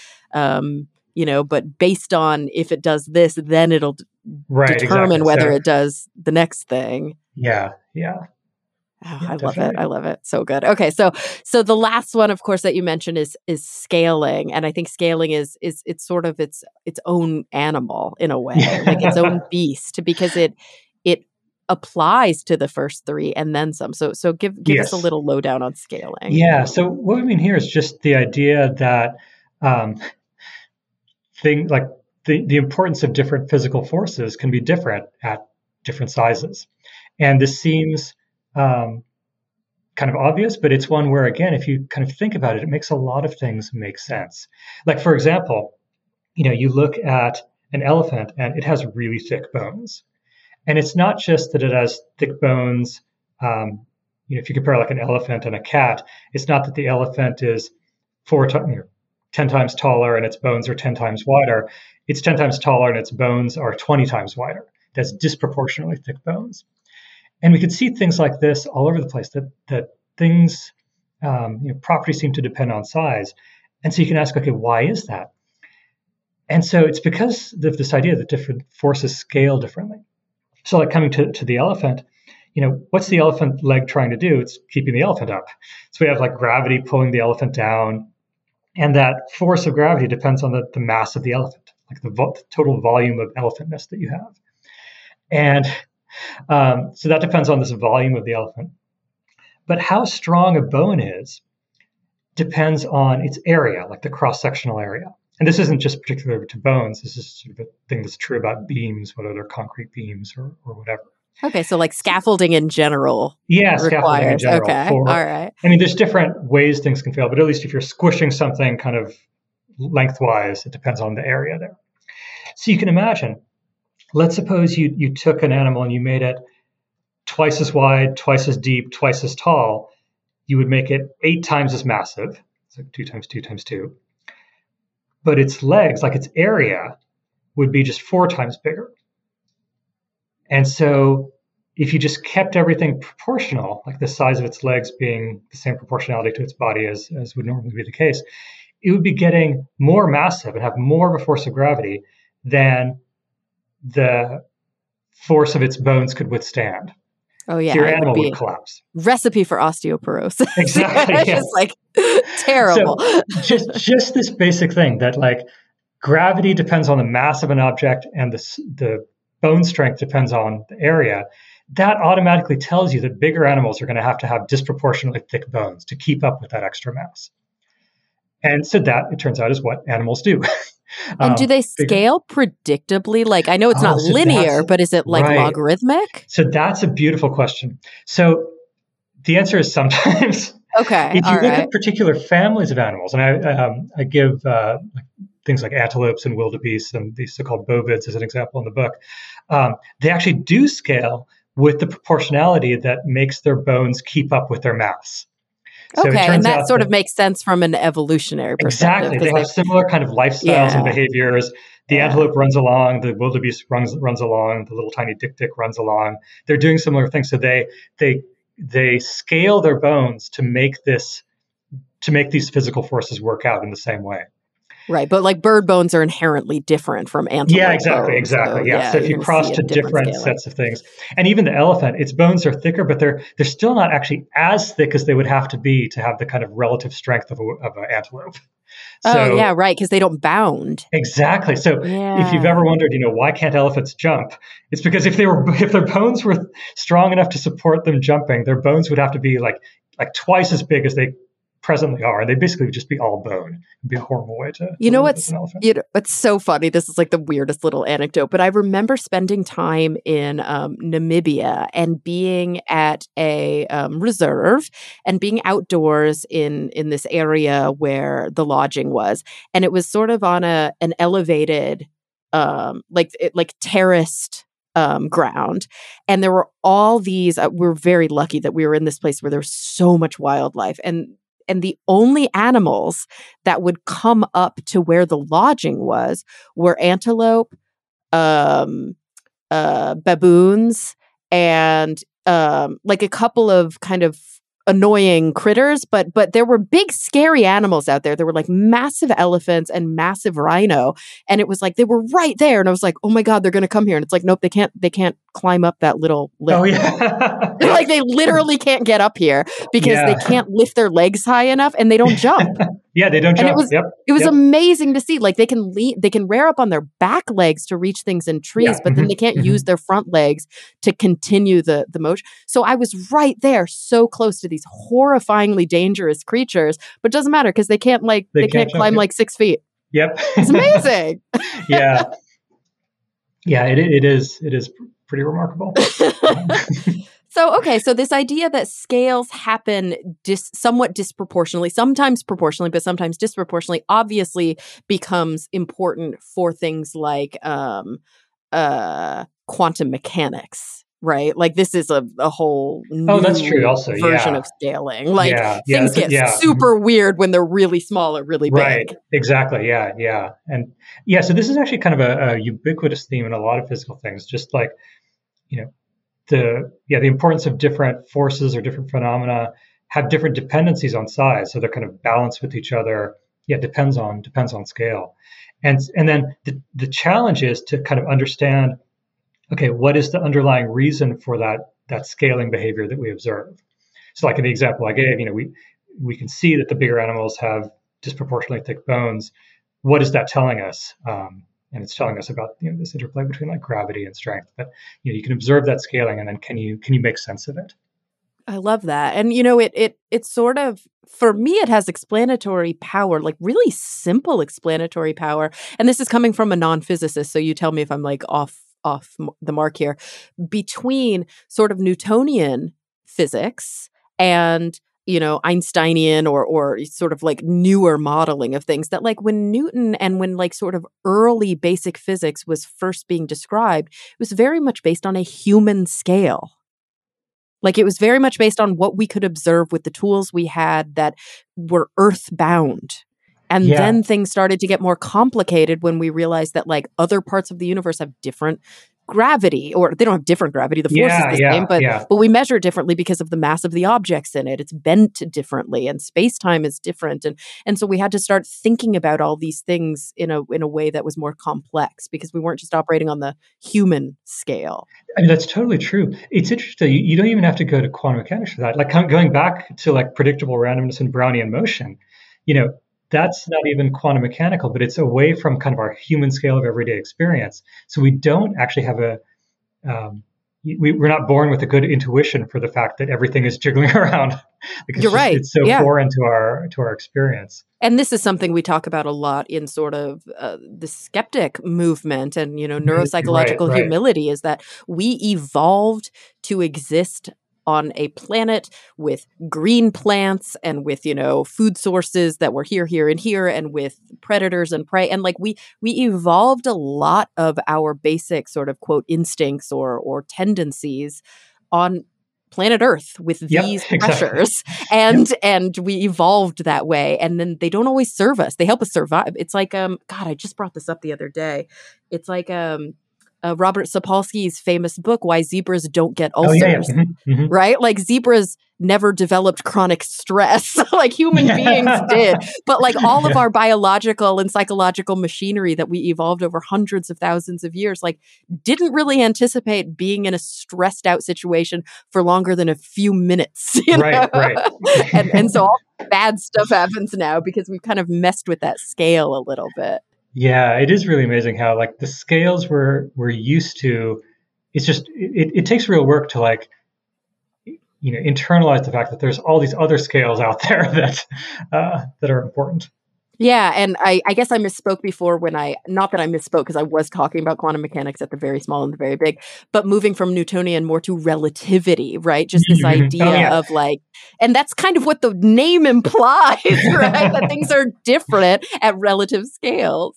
but based on if it does this, then it'll Right. Exactly. determine whether So it does the next thing. yeah. Yeah. Oh, Yeah. I love it. Definitely. I love it. So good. Okay, so the last one, of course, that you mentioned is scaling, and I think scaling is it's sort of its own animal in a way, like its own Yeah. beast, because it applies to the first three and then some. So give us a Yes. little lowdown on scaling. Yeah. So what I mean here is just the idea that um, thing like the importance of different physical forces can be different at different sizes, and this seems um, kind of obvious, but it's one where again, if you kind of think about it, it makes a lot of things make sense. Like for example, you look at an elephant and it has really thick bones, and it's not just that it has thick bones. If you compare like an elephant and a cat, it's not that the elephant is 10 times taller and its bones are 10 times wider. It's 10 times taller and its bones are 20 times wider. It has disproportionately thick bones. And we could see things like this all over the place, that things, properties seem to depend on size. And so you can ask, okay, why is that? And so it's because of this idea that different forces scale differently. So like coming to the elephant, what's the elephant leg trying to do? It's keeping the elephant up. So we have like gravity pulling the elephant down, and that force of gravity depends on the mass of the elephant, like the total volume of elephantness that you have. And so that depends on this volume of the elephant. But how strong a bone is depends on its area, like the cross-sectional area. And this isn't just particular to bones. This is sort of a thing that's true about beams, whether they're concrete beams or whatever. Okay, so like scaffolding in general Yeah, scaffolding in requires. general. Okay, all right. I mean, there's different ways things can fail, but at least if you're squishing something kind of lengthwise, it depends on the area there. So you can imagine, let's suppose you took an animal and you made it twice as wide, twice as deep, twice as tall. You would make it 8 times as massive, so 2 times 2 times 2. But its legs, like its area, would be just 4 times bigger. And so if you just kept everything proportional, like the size of its legs being the same proportionality to its body as would normally be the case, it would be getting more massive and have more of a force of gravity than the force of its bones could withstand. Oh So yeah, your it would animal would be collapse. recipe for osteoporosis. Exactly. It's Yeah. just like terrible. So just this basic thing that like gravity depends on the mass of an object and the bone strength depends on the area. that automatically tells you that bigger animals are going to have disproportionately thick bones to keep up with that extra mass. And so that, it turns out, is what animals do. And do they Bigger. scale predictably? Like, I know it's not So that's linear, but is it like right. logarithmic? So that's a beautiful question. So the answer is sometimes. Okay. If you All look right. at particular families of animals, and I give things like antelopes and wildebeest and these so-called bovids as an example in the book, they actually do scale with the proportionality that makes their bones keep up with their mass. So it Okay. And turns that out sort that of makes sense from an evolutionary perspective exactly they have similar kind of lifestyles and yeah. behaviors. The Yeah. antelope runs along, the wildebeest runs along, the little tiny dik-dik runs along. They're doing similar things. So they scale their bones to make these physical forces work out in the same way. Right. But like bird bones are inherently different from Yeah, antelope bones. exactly. So Yeah. yeah, So if you're you going to cross see a to different different scaling. sets of things, and even the elephant, its bones are thicker, but they're still not actually as thick as they would have to have the kind of relative strength of an antelope. Oh, So yeah, right. Because they don't bound. exactly. So if you've Yeah. ever wondered, why can't elephants jump? It's because if their bones were strong enough to support them jumping, their bones would have to be like twice as big as they presently are. They basically would just be all bone. It'd be a horrible way to You know live as what's an elephant. it's so funny. This is like the weirdest little anecdote, but I remember spending time in Namibia and being at a reserve and being outdoors in this area where the lodging was, and it was sort of on an elevated, like terraced ground, and there were all these. We're very lucky that we were in this place where there was so much wildlife, and the only animals that would come up to where the lodging was were antelope, um, baboons, and like a couple of kind of annoying critters, but there were big scary animals out there. There were like massive elephants and massive rhino, and it was like they were right there, and I was like, oh my god, they're going to come here, and it's like, nope, they can't climb up that little lip. Oh yeah. Like they literally can't get up here because they Yeah. can't lift their legs high enough, and they don't jump. Yeah, they don't And jump. it was Yep. amazing to see. Like they can rear up on their back legs to reach things in trees, Yeah. but then they can't use their front legs to continue the motion. So I was right there, so close to these horrifyingly dangerous creatures, but it doesn't matter because they can't They can't jump. climb like 6 feet. Yep. It's amazing. Yeah. Yeah, it is pretty remarkable. So this idea that scales happen somewhat disproportionately, sometimes proportionally, but sometimes disproportionately, obviously becomes important for things like quantum mechanics, right? Like this is a whole new that's true also. version Yeah. of scaling. Like Yeah. things get super weird when they're really small or really Right. big. Exactly. Yeah. And yeah, so this is actually kind of a ubiquitous theme in a lot of physical things, just like, the importance of different forces or different phenomena have different dependencies on size. So they're kind of balanced with each other. Yeah, depends on scale. And then the challenge is to kind of understand, okay, what is the underlying reason for that scaling behavior that we observe? So like in the example I gave, we can see that the bigger animals have disproportionately thick bones. What is that telling us? And it's telling us about this interplay between like gravity and strength. But you can observe that scaling, and then can you make sense of it? I love that. And it sort of, for me, it has explanatory power, like really simple explanatory power. And this is coming from a non-physicist, so you tell me if I'm like off the mark here. Between sort of Newtonian physics and Einsteinian or sort of like newer modeling of things, that like when Newton and when like sort of early basic physics was first being described, it was very much based on a human scale. Like it was very much based on what we could observe with the tools we had that were earthbound. And then things started to get more complicated when we realized that like other parts of the universe have different gravity, or they don't have different gravity. The force is the same, but we measure it differently because of the mass of the objects in it. It's bent differently, and space-time is different. And so we had to start thinking about all these things in a way that was more complex because we weren't just operating on the human scale. I mean, that's totally true. It's interesting. You don't even have to go to quantum mechanics for that. Like going back to like predictable randomness and Brownian motion, that's not even quantum mechanical, but it's away from kind of our human scale of everyday experience. So we don't actually have we're not born with a good intuition for the fact that everything is jiggling around because You're right. it's so Yeah. foreign to our experience. And this is something we talk about a lot in sort of the skeptic movement and, Right, neuropsychological right. humility, is that we evolved to exist on a planet with green plants and with, food sources that were here, and here, and with predators and prey. And like we evolved a lot of our basic sort of quote instincts or tendencies on planet Earth with Yep, these exactly. pressures, Yep. and we evolved that way. And then they don't always serve us. They help us survive. It's like God, I just brought this up the other day. It's like Robert Sapolsky's famous book, Why Zebras Don't Get Oh yeah, yeah. Ulcers. Hmm. Right? Like zebras never developed chronic stress like human beings did. But like all of Yeah. our biological and psychological machinery that we evolved over hundreds of thousands of years, like didn't really anticipate being in a stressed out situation for longer than a few minutes, Right, right. and so all bad stuff happens now because we've kind of messed with that scale a little bit. Yeah, it is really amazing how like the scales we're used to. It's just it takes real work to like internalize the fact that there's all these other scales out there that are important. Yeah, and I guess I misspoke before when not that I misspoke because I was talking about quantum mechanics at the very small and the very big, but moving from Newtonian more to relativity, right? Just this Oh idea yeah, of like, and that's kind of what the name implies, right? That things are different at relative scales.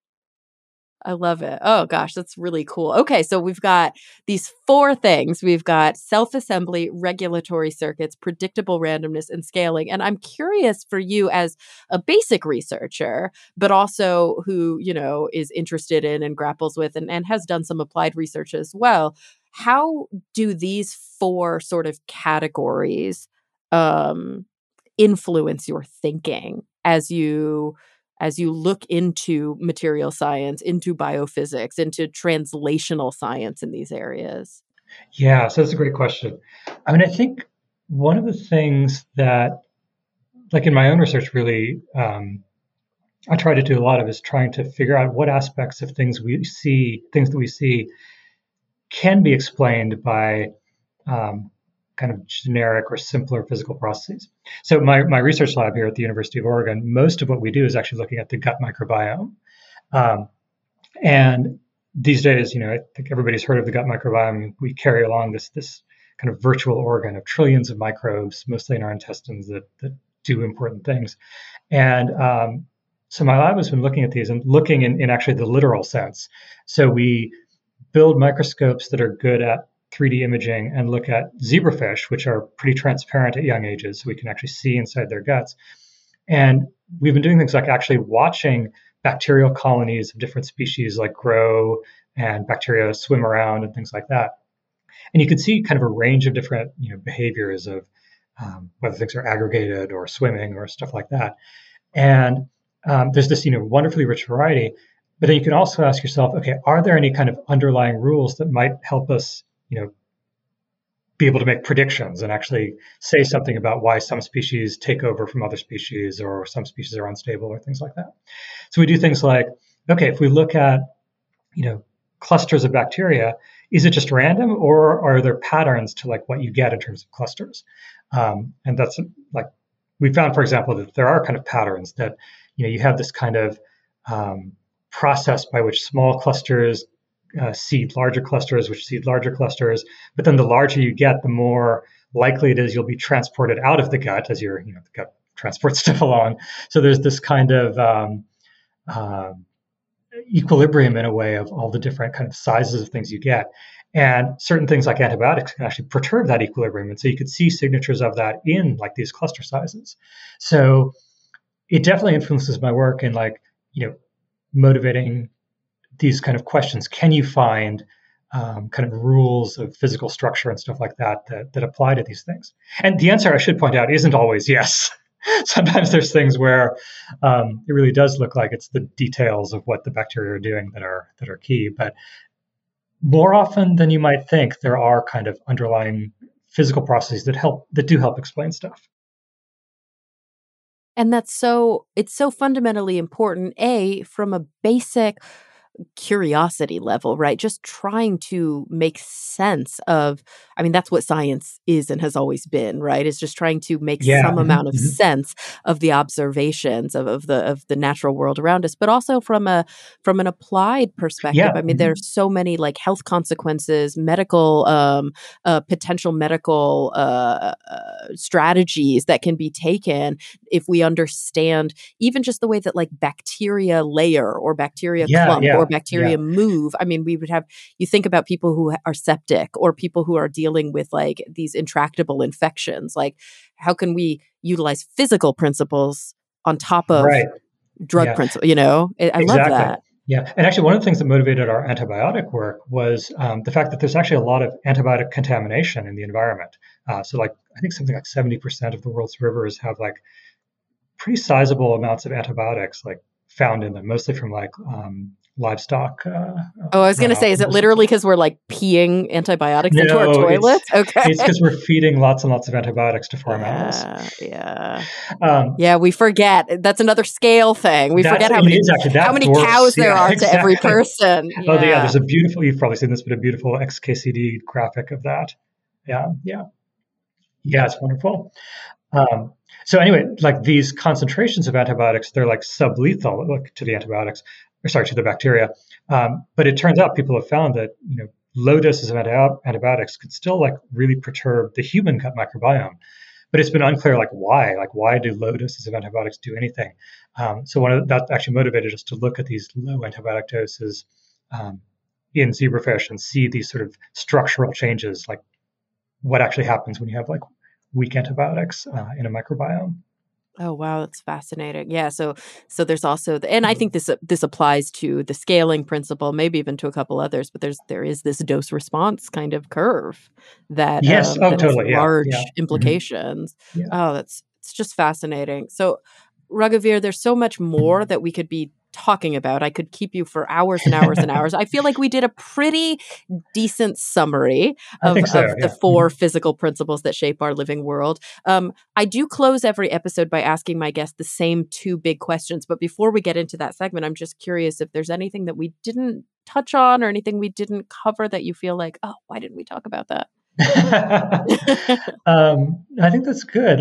I love it. Oh gosh, that's really cool. Okay, so we've got these four things. We've got self-assembly, regulatory circuits, predictable randomness, and scaling. And I'm curious for you as a basic researcher, but also who, is interested in and grapples with and has done some applied research as well. How do these four sort of categories um, influence your thinking as you look into material science, into biophysics, into translational science in these areas? yeah. So that's a great question. I mean, I think one of the things that, like in my own research, really, I try to do a lot of is trying to figure out what aspects of things that we see, can be explained by kind of generic or simpler physical processes. So my research lab here at the University of Oregon, most of what we do is actually looking at the gut microbiome. Um, and these days, I think everybody's heard of the gut microbiome. We carry along this kind of virtual organ of trillions of microbes, mostly in our intestines, that do important things. And so my lab has been looking at these and looking in actually the literal sense. So we build microscopes that are good at 3D imaging and look at zebrafish, which are pretty transparent at young ages, so we can actually see inside their guts. And we've been doing things like actually watching bacterial colonies of different species like grow and bacteria swim around and things like that. And you can see kind of a range of different behaviors of whether things are aggregated or swimming or stuff like that. And there's this wonderfully rich variety. But then you can also ask yourself, okay, are there any kind of underlying rules that might help us, be able to make predictions and actually say something about why some species take over from other species or some species are unstable or things like that. So we do things like, okay, if we look at, clusters of bacteria, is it just random or are there patterns to like what you get in terms of clusters? And that's like, we found, for example, that there are kind of patterns that, you have this kind of process by which small clusters seed larger clusters, which seed larger clusters. But then the larger you get, the more likely it is you'll be transported out of the gut as the gut transports stuff along. So there's this kind of equilibrium in a way of all the different kind of sizes of things you get. And certain things like antibiotics can actually perturb that equilibrium. And so you could see signatures of that in like these cluster sizes. So it definitely influences my work in like, motivating these kind of questions. Can you find kind of rules of physical structure and stuff like that apply to these things? And the answer, I should point out, isn't always yes. Sometimes there's things where it really does look like it's the details of what the bacteria are doing that are key. But more often than you might think, there are kind of underlying physical processes that do help explain stuff. And it's so fundamentally important, from a basic curiosity level, right? Just trying to make sense of, I mean, that's what science is and has always been, right? Is just trying to make Yeah. some amount of sense of the observations of the natural world around us, but also from an applied perspective. Yeah. I mean, there's so many like health consequences, medical potential medical strategies that can be taken if we understand even just the way that like bacteria layer or bacteria clump or bacteria move. I mean, we would have, you think about people who are septic or people who are dealing with like these intractable infections. Like, how can we utilize physical principles on top of Right. drug principles? You know, I love that. Yeah. And actually, one of the things that motivated our antibiotic work was the fact that there's actually a lot of antibiotic contamination in the environment. So, like, I think something like 70% of the world's rivers have like pretty sizable amounts of antibiotics like found in them, mostly from like livestock. I was going to say, is it literally because we're like peeing antibiotics into our No, toilets? Okay. it's because we're feeding lots and lots of antibiotics to farm animals. Yeah, we forget. That's another scale thing. We forget how many cows there are to every person. Yeah. Oh, yeah, there's a beautiful, you've probably seen this, but a beautiful XKCD graphic of that. Yeah, it's wonderful. So anyway, like these concentrations of antibiotics, they're like sublethal to the antibiotics, to the bacteria. But it turns out people have found that, low doses of antibiotics could still like really perturb the human gut microbiome. But it's been unclear why do low doses of antibiotics do anything? So that actually motivated us to look at these low antibiotic doses in zebrafish and see these sort of structural changes, like what actually happens when you have like weak antibiotics in a microbiome. Oh, wow. That's fascinating. Yeah. So there's also, and I think this applies to the scaling principle, maybe even to a couple others, but there is this dose response kind of curve that, yes. that Totally. has large implications. Mm-hmm. Yeah. Oh, it's just fascinating. So Raghavir, there's so much more that we could be talking about. I could keep you for hours and hours and hours. I feel like we did a pretty decent summary of the four physical principles that shape our living world. I do close every episode by asking my guests the same two big questions. But before we get into that segment, I'm just curious if there's anything that we didn't touch on or anything we didn't cover that you feel like, oh, why didn't we talk about that? I think that's good.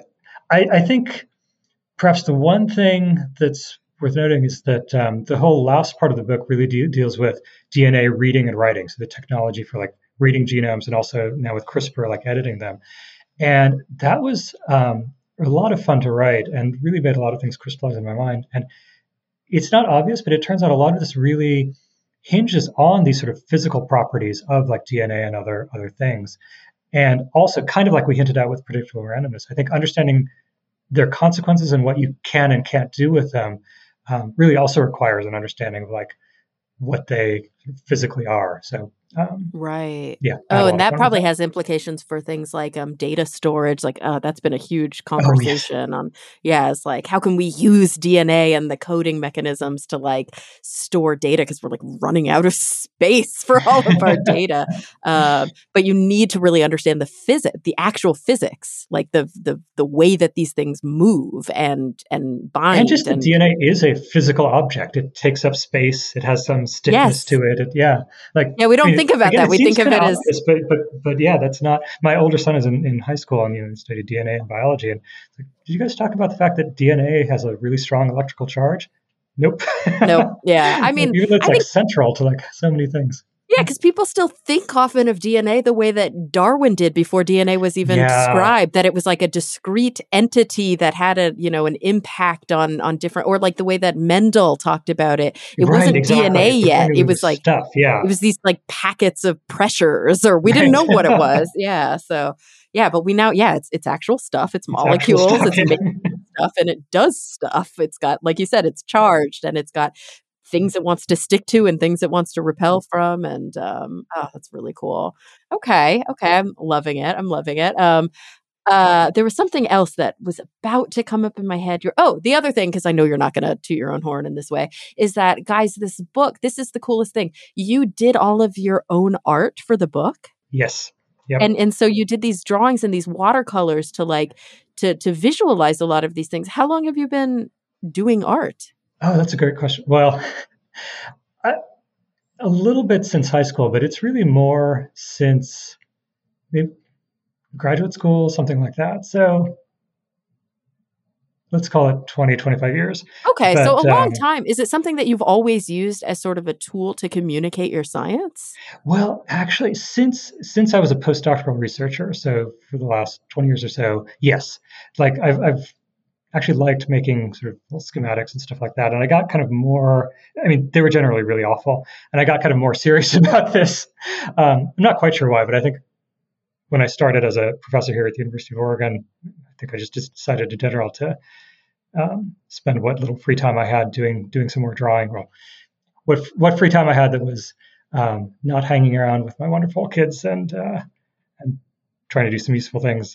I think perhaps the one thing that's worth noting is that the whole last part of the book really deals with DNA reading and writing, so the technology for like reading genomes and also now with CRISPR, like editing them. And that was a lot of fun to write and really made a lot of things crystallize in my mind. And it's not obvious, but it turns out a lot of this really hinges on these sort of physical properties of like DNA and other things. And also kind of like we hinted at with predictable randomness, I think understanding their consequences and what you can and can't do with them really also requires an understanding of like what they physically are. So right. Yeah. Oh, and that probably has implications for things like data storage. Like, that's been a huge conversation on. Yeah, it's like, how can we use DNA and the coding mechanisms to like store data because we're like running out of space for all of our data. But you need to really understand the actual physics, like the way that these things move and bind. And just that DNA is a physical object. It takes up space. It has some stiffness to it. We don't think about that. We think of it as, but yeah, that's not. My older son is in high school and studied DNA and biology. And like, did you guys talk about the fact that DNA has a really strong electrical charge? Nope. Yeah, I mean, even though it's central to like so many things. Yeah, because people still think often of DNA the way that Darwin did before DNA was even described, that it was like a discrete entity that had an impact on different, or like the way that Mendel talked about it. It wasn't DNA yet. It was like stuff. Yeah. It was these like packets of pressures, or we didn't know what it was. Yeah. So but we now, it's actual stuff. It's molecules. It's made stuff, and it does stuff. It's got, like you said, it's charged, and it's got things it wants to stick to and things it wants to repel from. And that's really cool. Okay. I'm loving it. There was something else that was about to come up in my head. The other thing, because I know you're not going to toot your own horn in this way, is that, guys, this book, this is the coolest thing. You did all of your own art for the book. Yes. Yep. And so you did these drawings and these watercolors to visualize a lot of these things. How long have you been doing art? Oh, that's a great question. Well, I, a little bit since high school, but it's really more since maybe graduate school, something like that. So let's call it 20, 25 years. Okay, so a But long time. Is it something that you've always used as sort of a tool to communicate your science? well, actually, since I was a postdoctoral researcher, so for the last 20 years or so, yes, like I've actually liked making sort of little schematics and stuff like that. And I got kind of more, I mean, they were generally really awful. And I got kind of more serious about this. I'm not quite sure why, but I think when I started as a professor here at the University of Oregon, I think I just decided in general to spend what little free time I had doing some more drawing. Well, what free time I had that was not hanging around with my wonderful kids and trying to do some useful things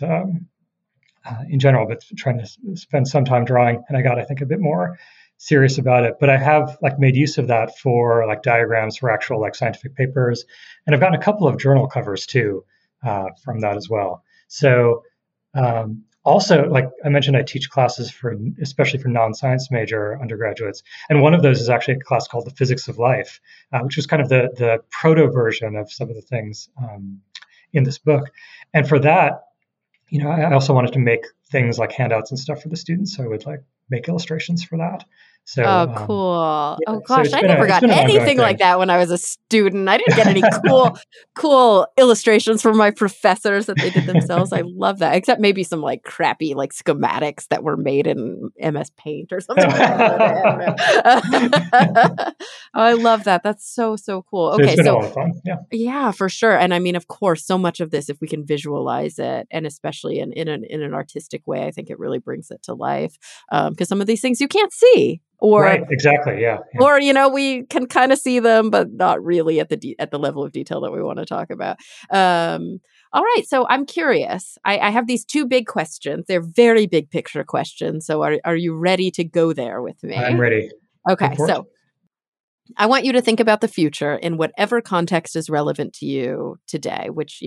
in general, but trying to spend some time drawing. And I got, I think, a bit more serious about it. But I have like made use of that for like diagrams for actual like scientific papers, and I've gotten a couple of journal covers too from that as well. So also, like I mentioned, I teach classes for especially for non-science major undergraduates, and one of those is actually a class called the Physics of Life, which was kind of the proto version of some of the things in this book. And for that, I also wanted to make things like handouts and stuff for the students, so I would like make illustrations for that. So Oh, cool. yeah, Oh so gosh, I never it's got been an ongoing anything thing. like that when I was a student. I didn't get any cool illustrations from my professors that they did themselves. I love that. Except maybe some like crappy like schematics that were made in MS Paint or something like that. I don't know. Oh, I love that. That's so cool. So it's Okay, been a so lot of fun. Yeah. yeah, for sure. And I mean, of course, so much of this, if we can visualize it, and especially in an artistic way, I think it really brings it to life. Because some of these things you can't see, Right. Exactly. Yeah. Yeah. or we can kind of see them, but not really at the level of detail that we want to talk about. All right, so I'm curious. I have these two big questions. They're very big picture questions. So are you ready to go there with I'm me? ready. Go Okay, for it. so I want you to think about the future in whatever context is relevant to you today, which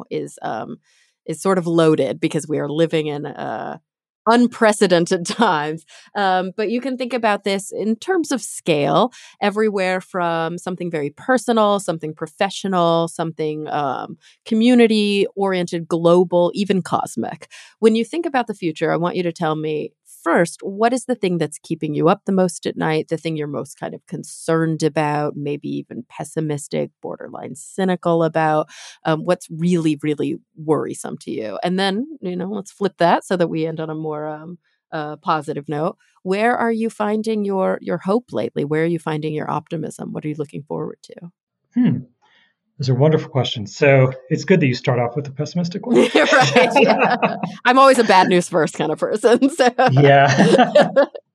is sort of loaded because we are living in unprecedented times. But you can think about this in terms of scale, everywhere from something very personal, something professional, something community oriented, global, even cosmic. When you think about the future, I want you to tell me first, what is the thing that's keeping you up the most at night, the thing you're most kind of concerned about, maybe even pessimistic, borderline cynical about? What's really, really worrisome to you? And then, let's flip that so that we end on a more positive note. Where are you finding your hope lately? Where are you finding your optimism? What are you looking forward to? Hmm. Those are wonderful questions. So it's good that you start off with the pessimistic one. Right. Yeah. I'm always a bad news first kind of person. So. Yeah.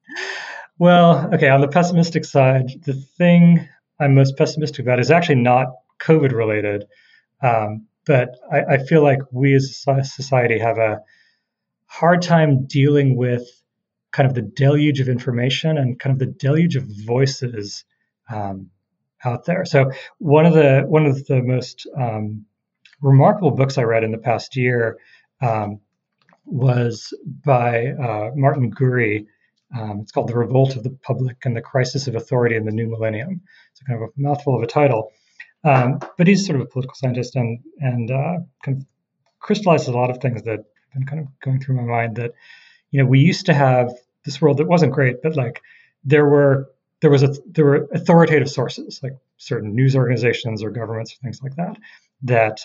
Well, okay. On the pessimistic side, the thing I'm most pessimistic about is actually not COVID related, but I feel like we as a society have a hard time dealing with kind of the deluge of information and kind of the deluge of voices um, out there. So one of the most remarkable books I read in the past year um, was by Martin Gurri. It's called The Revolt of the Public and the Crisis of Authority in the New Millennium. It's kind of a mouthful of a title. But he's sort of a political scientist and kind of crystallizes a lot of things that have been kind of going through my mind that, we used to have this world that wasn't great, but like there were there were authoritative sources like certain news organizations or governments or things like that that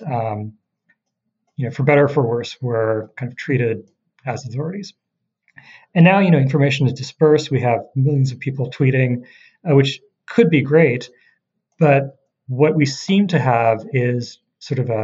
for better or for worse were kind of treated as authorities. And now information is dispersed. We have millions of people tweeting, which could be great, but what we seem to have is sort of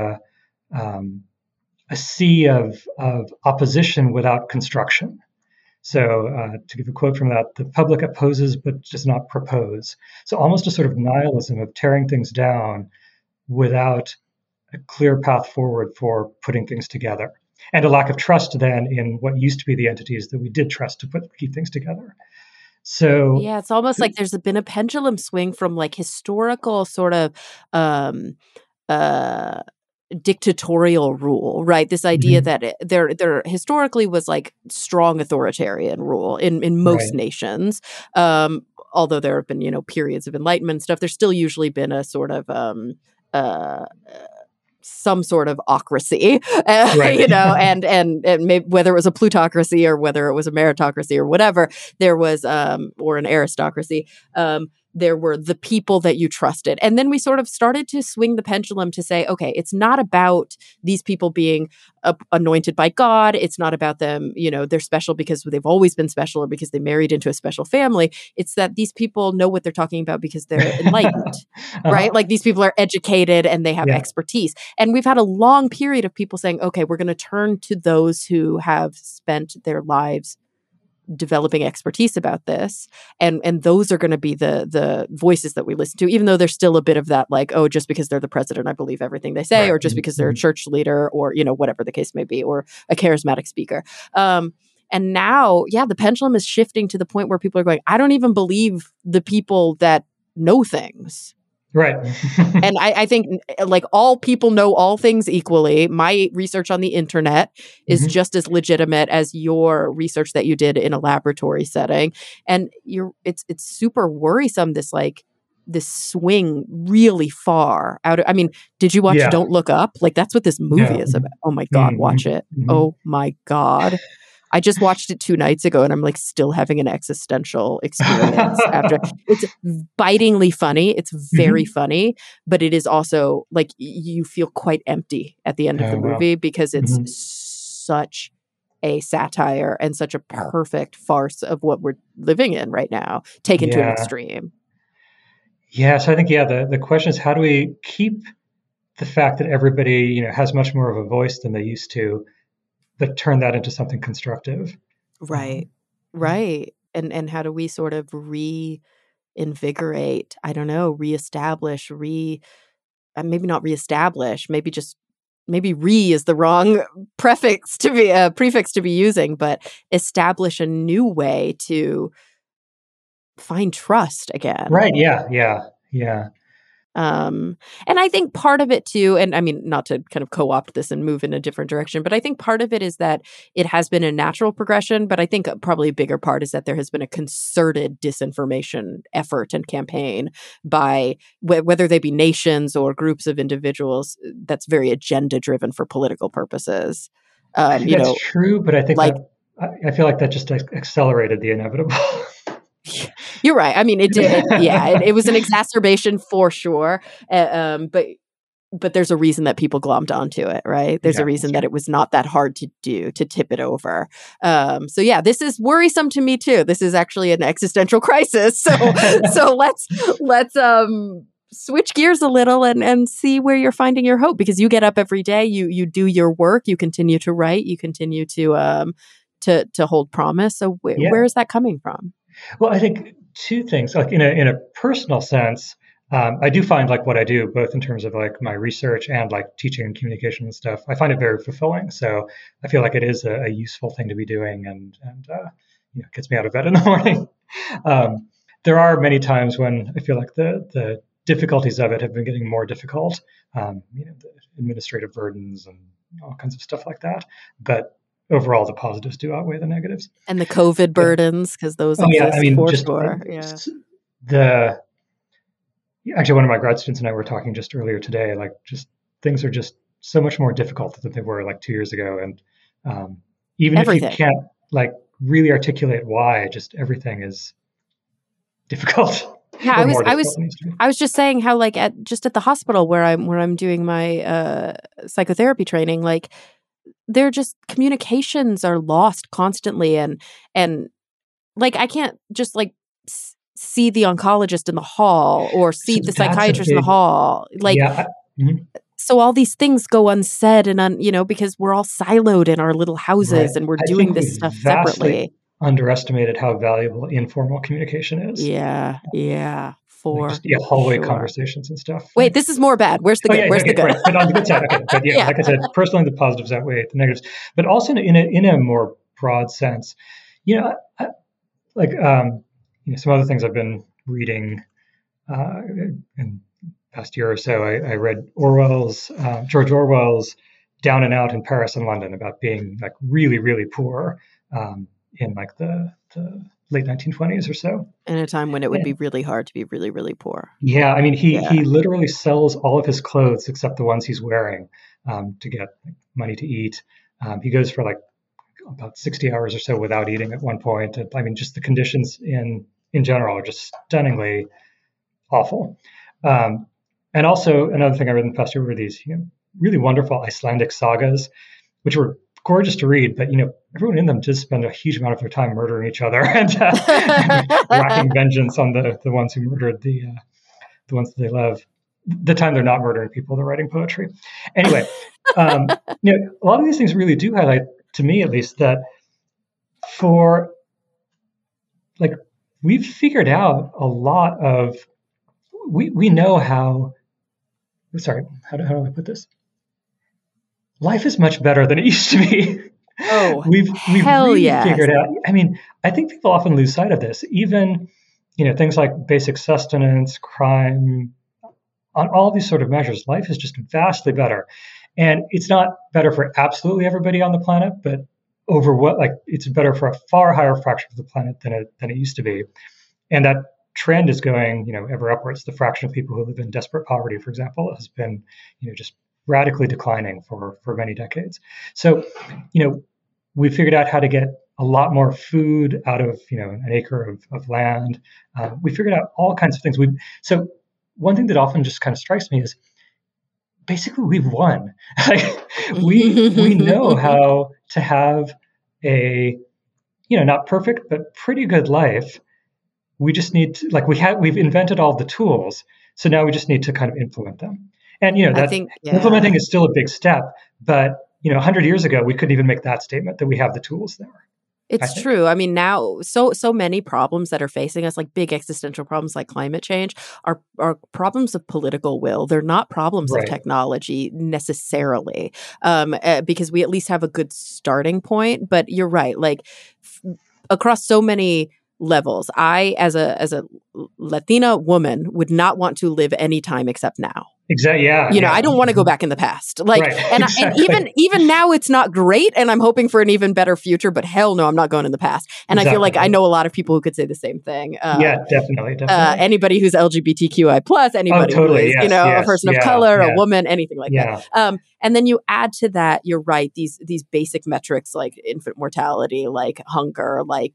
a sea of opposition without construction. So, to give a quote from that, the public opposes but does not propose. So, almost a sort of nihilism of tearing things down without a clear path forward for putting things together, and a lack of trust then in what used to be the entities that we did trust to keep things together. So, Yeah, it's almost like there's been a pendulum swing from like historical sort of um, uh, dictatorial rule, right? This idea mhm, that there historically was like strong authoritarian rule in most right, nations. Um, although there have been, periods of enlightenment and stuff, there's still usually been a sort of uh, some sort of ocracy, Right. and maybe whether it was a plutocracy or whether it was a meritocracy or whatever, there was, or an aristocracy, there were the people that you trusted. And then we sort of started to swing the pendulum to say, okay, it's not about these people being anointed by God. It's not about them, they're special because they've always been special or because they married into a special family. It's that these people know what they're talking about because they're enlightened, right? Like these people are educated and they have expertise. And we've had a long period of people saying, okay, we're going to turn to those who have spent their lives developing expertise about this, and those are going to be the voices that we listen to, even though there's still a bit of that, like, oh, just because they're the president, I believe everything they say, or just because they're a church leader, or whatever the case may be, or a charismatic speaker. And now, the pendulum is shifting to the point where people are going, I don't even believe the people that know things. Right. And I think like all people know all things equally. My research on the internet is just as legitimate as your research that you did in a laboratory setting. And it's super worrisome, this swing really far out. Did you watch Don't Look Up? Like, that's what this movie is about. Oh my God, watch it. Oh my God. I just watched it 2 nights ago and I'm like still having an existential experience after. It's bitingly funny. It's very funny, but it is also like you feel quite empty at the end of the movie because it's such a satire and such a perfect farce of what we're living in right now, taken to an extreme. Yeah. So I think, the question is, how do we keep the fact that everybody, has much more of a voice than they used to, but turn that into something constructive. Right. Right. And how do we sort of reinvigorate, I don't know, reestablish, maybe not reestablish, maybe re is the wrong prefix to be using, but establish a new way to find trust again. Right. Yeah. And I think part of it too, and not to kind of co-opt this and move in a different direction, but I think part of it is that it has been a natural progression, but I think probably a bigger part is that there has been a concerted disinformation effort and campaign by whether they be nations or groups of individuals that's very agenda driven for political purposes. I think that's true, but I think I feel like that just accelerated the inevitable. You're right. It did. It was an exacerbation for sure. But there's a reason that people glommed onto it, right? There's a reason that it was not that hard to do, to tip it over. This is worrisome to me too. This is actually an existential crisis. So let's switch gears a little and see where you're finding your hope, because you get up every day, you do your work, you continue to write, you continue to hold promise. So where is that coming from? Well, I think 2 things. Like in a personal sense, I do find like what I do, both in terms of like my research and like teaching and communication and stuff, I find it very fulfilling. So I feel like it is a useful thing to be doing, and gets me out of bed in the morning. There are many times when I feel like the difficulties of it have been getting more difficult. The administrative burdens and all kinds of stuff like that, but overall, the positives do outweigh the negatives. And the COVID burdens, because those exist for sure. Actually, one of my grad students and I were talking just earlier today, like just things are just so much more difficult than they were like 2 years ago. And even everything. If you can't like really articulate why, just everything is difficult. Yeah, I was just saying how like at the hospital where I'm doing my psychotherapy training, like they're just, communications are lost constantly, and like I can't just like see the oncologist in the hall or see the psychiatrist in the hall, like so all these things go unsaid and because we're all siloed in our little houses, and we're doing this stuff separately. Underestimated how valuable informal communication is. For hallway conversations and stuff. Wait, this is more bad. Where's the good? Where's the good? Right. But on the good side, okay. But like I said, personally, the positives outweigh the negatives. But also in a more broad sense, some other things I've been reading in the past year or so. I read George Orwell's Down and Out in Paris and London, about being like really, really poor. in like the late 1920s or so. In a time when it would be And really hard to be really, really poor. yeah, I mean, Yeah. he literally sells all of his clothes except the ones he's wearing to get money to eat. He goes for like about 60 hours or so without eating at one point. And, I mean, just the conditions in general are just stunningly awful. And also another thing I read in the past year were these really wonderful Icelandic sagas, which were gorgeous to read, but everyone in them did spend a huge amount of their time murdering each other and whacking vengeance on the ones who murdered the ones that they love. The time they're not murdering people, they're writing poetry. Anyway, a lot of these things really do highlight, to me at least, that we've figured out a lot of, we know how do I put this? Life is much better than it used to be. Oh, we've really yes. figured out. I mean, I think people often lose sight of this. Even, things like basic sustenance, crime, on all these sort of measures, life is just vastly better. And it's not better for absolutely everybody on the planet, but it's better for a far higher fraction of the planet than it used to be. And that trend is going, ever upwards. The fraction of people who live in desperate poverty, for example, has been, just radically declining for many decades. So, we figured out how to get a lot more food out of, an acre of land. We figured out all kinds of things. So one thing that often just kind of strikes me is basically we've won. we know how to have a, not perfect, but pretty good life. We just need to, we've invented all the tools. So now we just need to kind of implement them. And, implementing is still a big step, but 100 years ago, we couldn't even make that statement that we have the tools there. It's true. I mean, now so many problems that are facing us, like big existential problems like climate change, are problems of political will. They're not problems of technology necessarily, because we at least have a good starting point. But you're right. Across so many levels, I, as a Latina woman, would not want to live any time except now. Exactly. Yeah. I don't want to go back in the past. Exactly. And even now it's not great, and I'm hoping for an even better future. But hell no, I'm not going in the past. And I feel like I know a lot of people who could say the same thing. Definitely. Anybody who's LGBTQI plus, anybody who is a person of color, a woman, anything like that. And then you add to that, you're right, these basic metrics like infant mortality, like hunger, like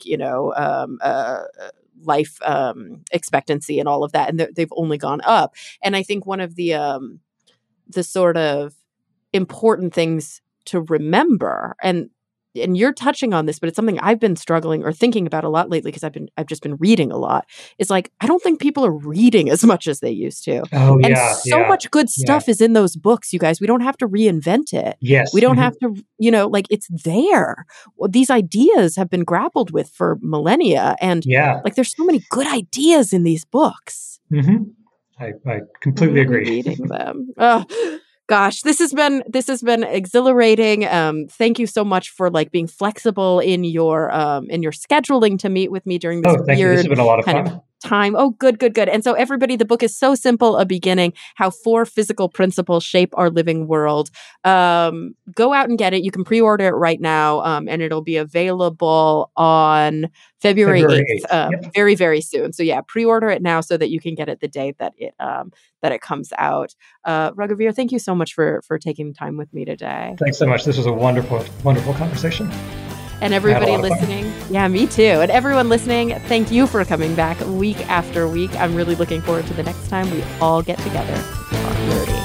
life expectancy and all of that, and they've only gone up. And I think one of the sort of important things to remember, and you're touching on this, but it's something I've been struggling or thinking about a lot lately because I've just been reading a lot. Is I don't think people are reading as much as they used to. Oh, and so much good stuff is in those books, you guys. We don't have to reinvent it. Yes. We don't have to, it's there. These ideas have been grappled with for millennia. And there's so many good ideas in these books. Mm-hmm. I completely agree. Reading them. Gosh, this has been exhilarating. Thank you so much for being flexible in your scheduling to meet with me during this weird This has been a lot of fun. Time. Oh, good. And so everybody, the book is so simple, A Beginning, How 4 Physical Principles Shape Our Living World. Go out and get it. You can pre-order it right now, and it'll be available on February 8th. Very, very soon. So pre-order it now so that you can get it the day that it comes out. Raghavir, thank you so much for taking time with me today. Thanks so much. This was a wonderful, wonderful conversation. And everybody listening, me too. And everyone listening, thank you for coming back week after week. I'm really looking forward to the next time we all get together.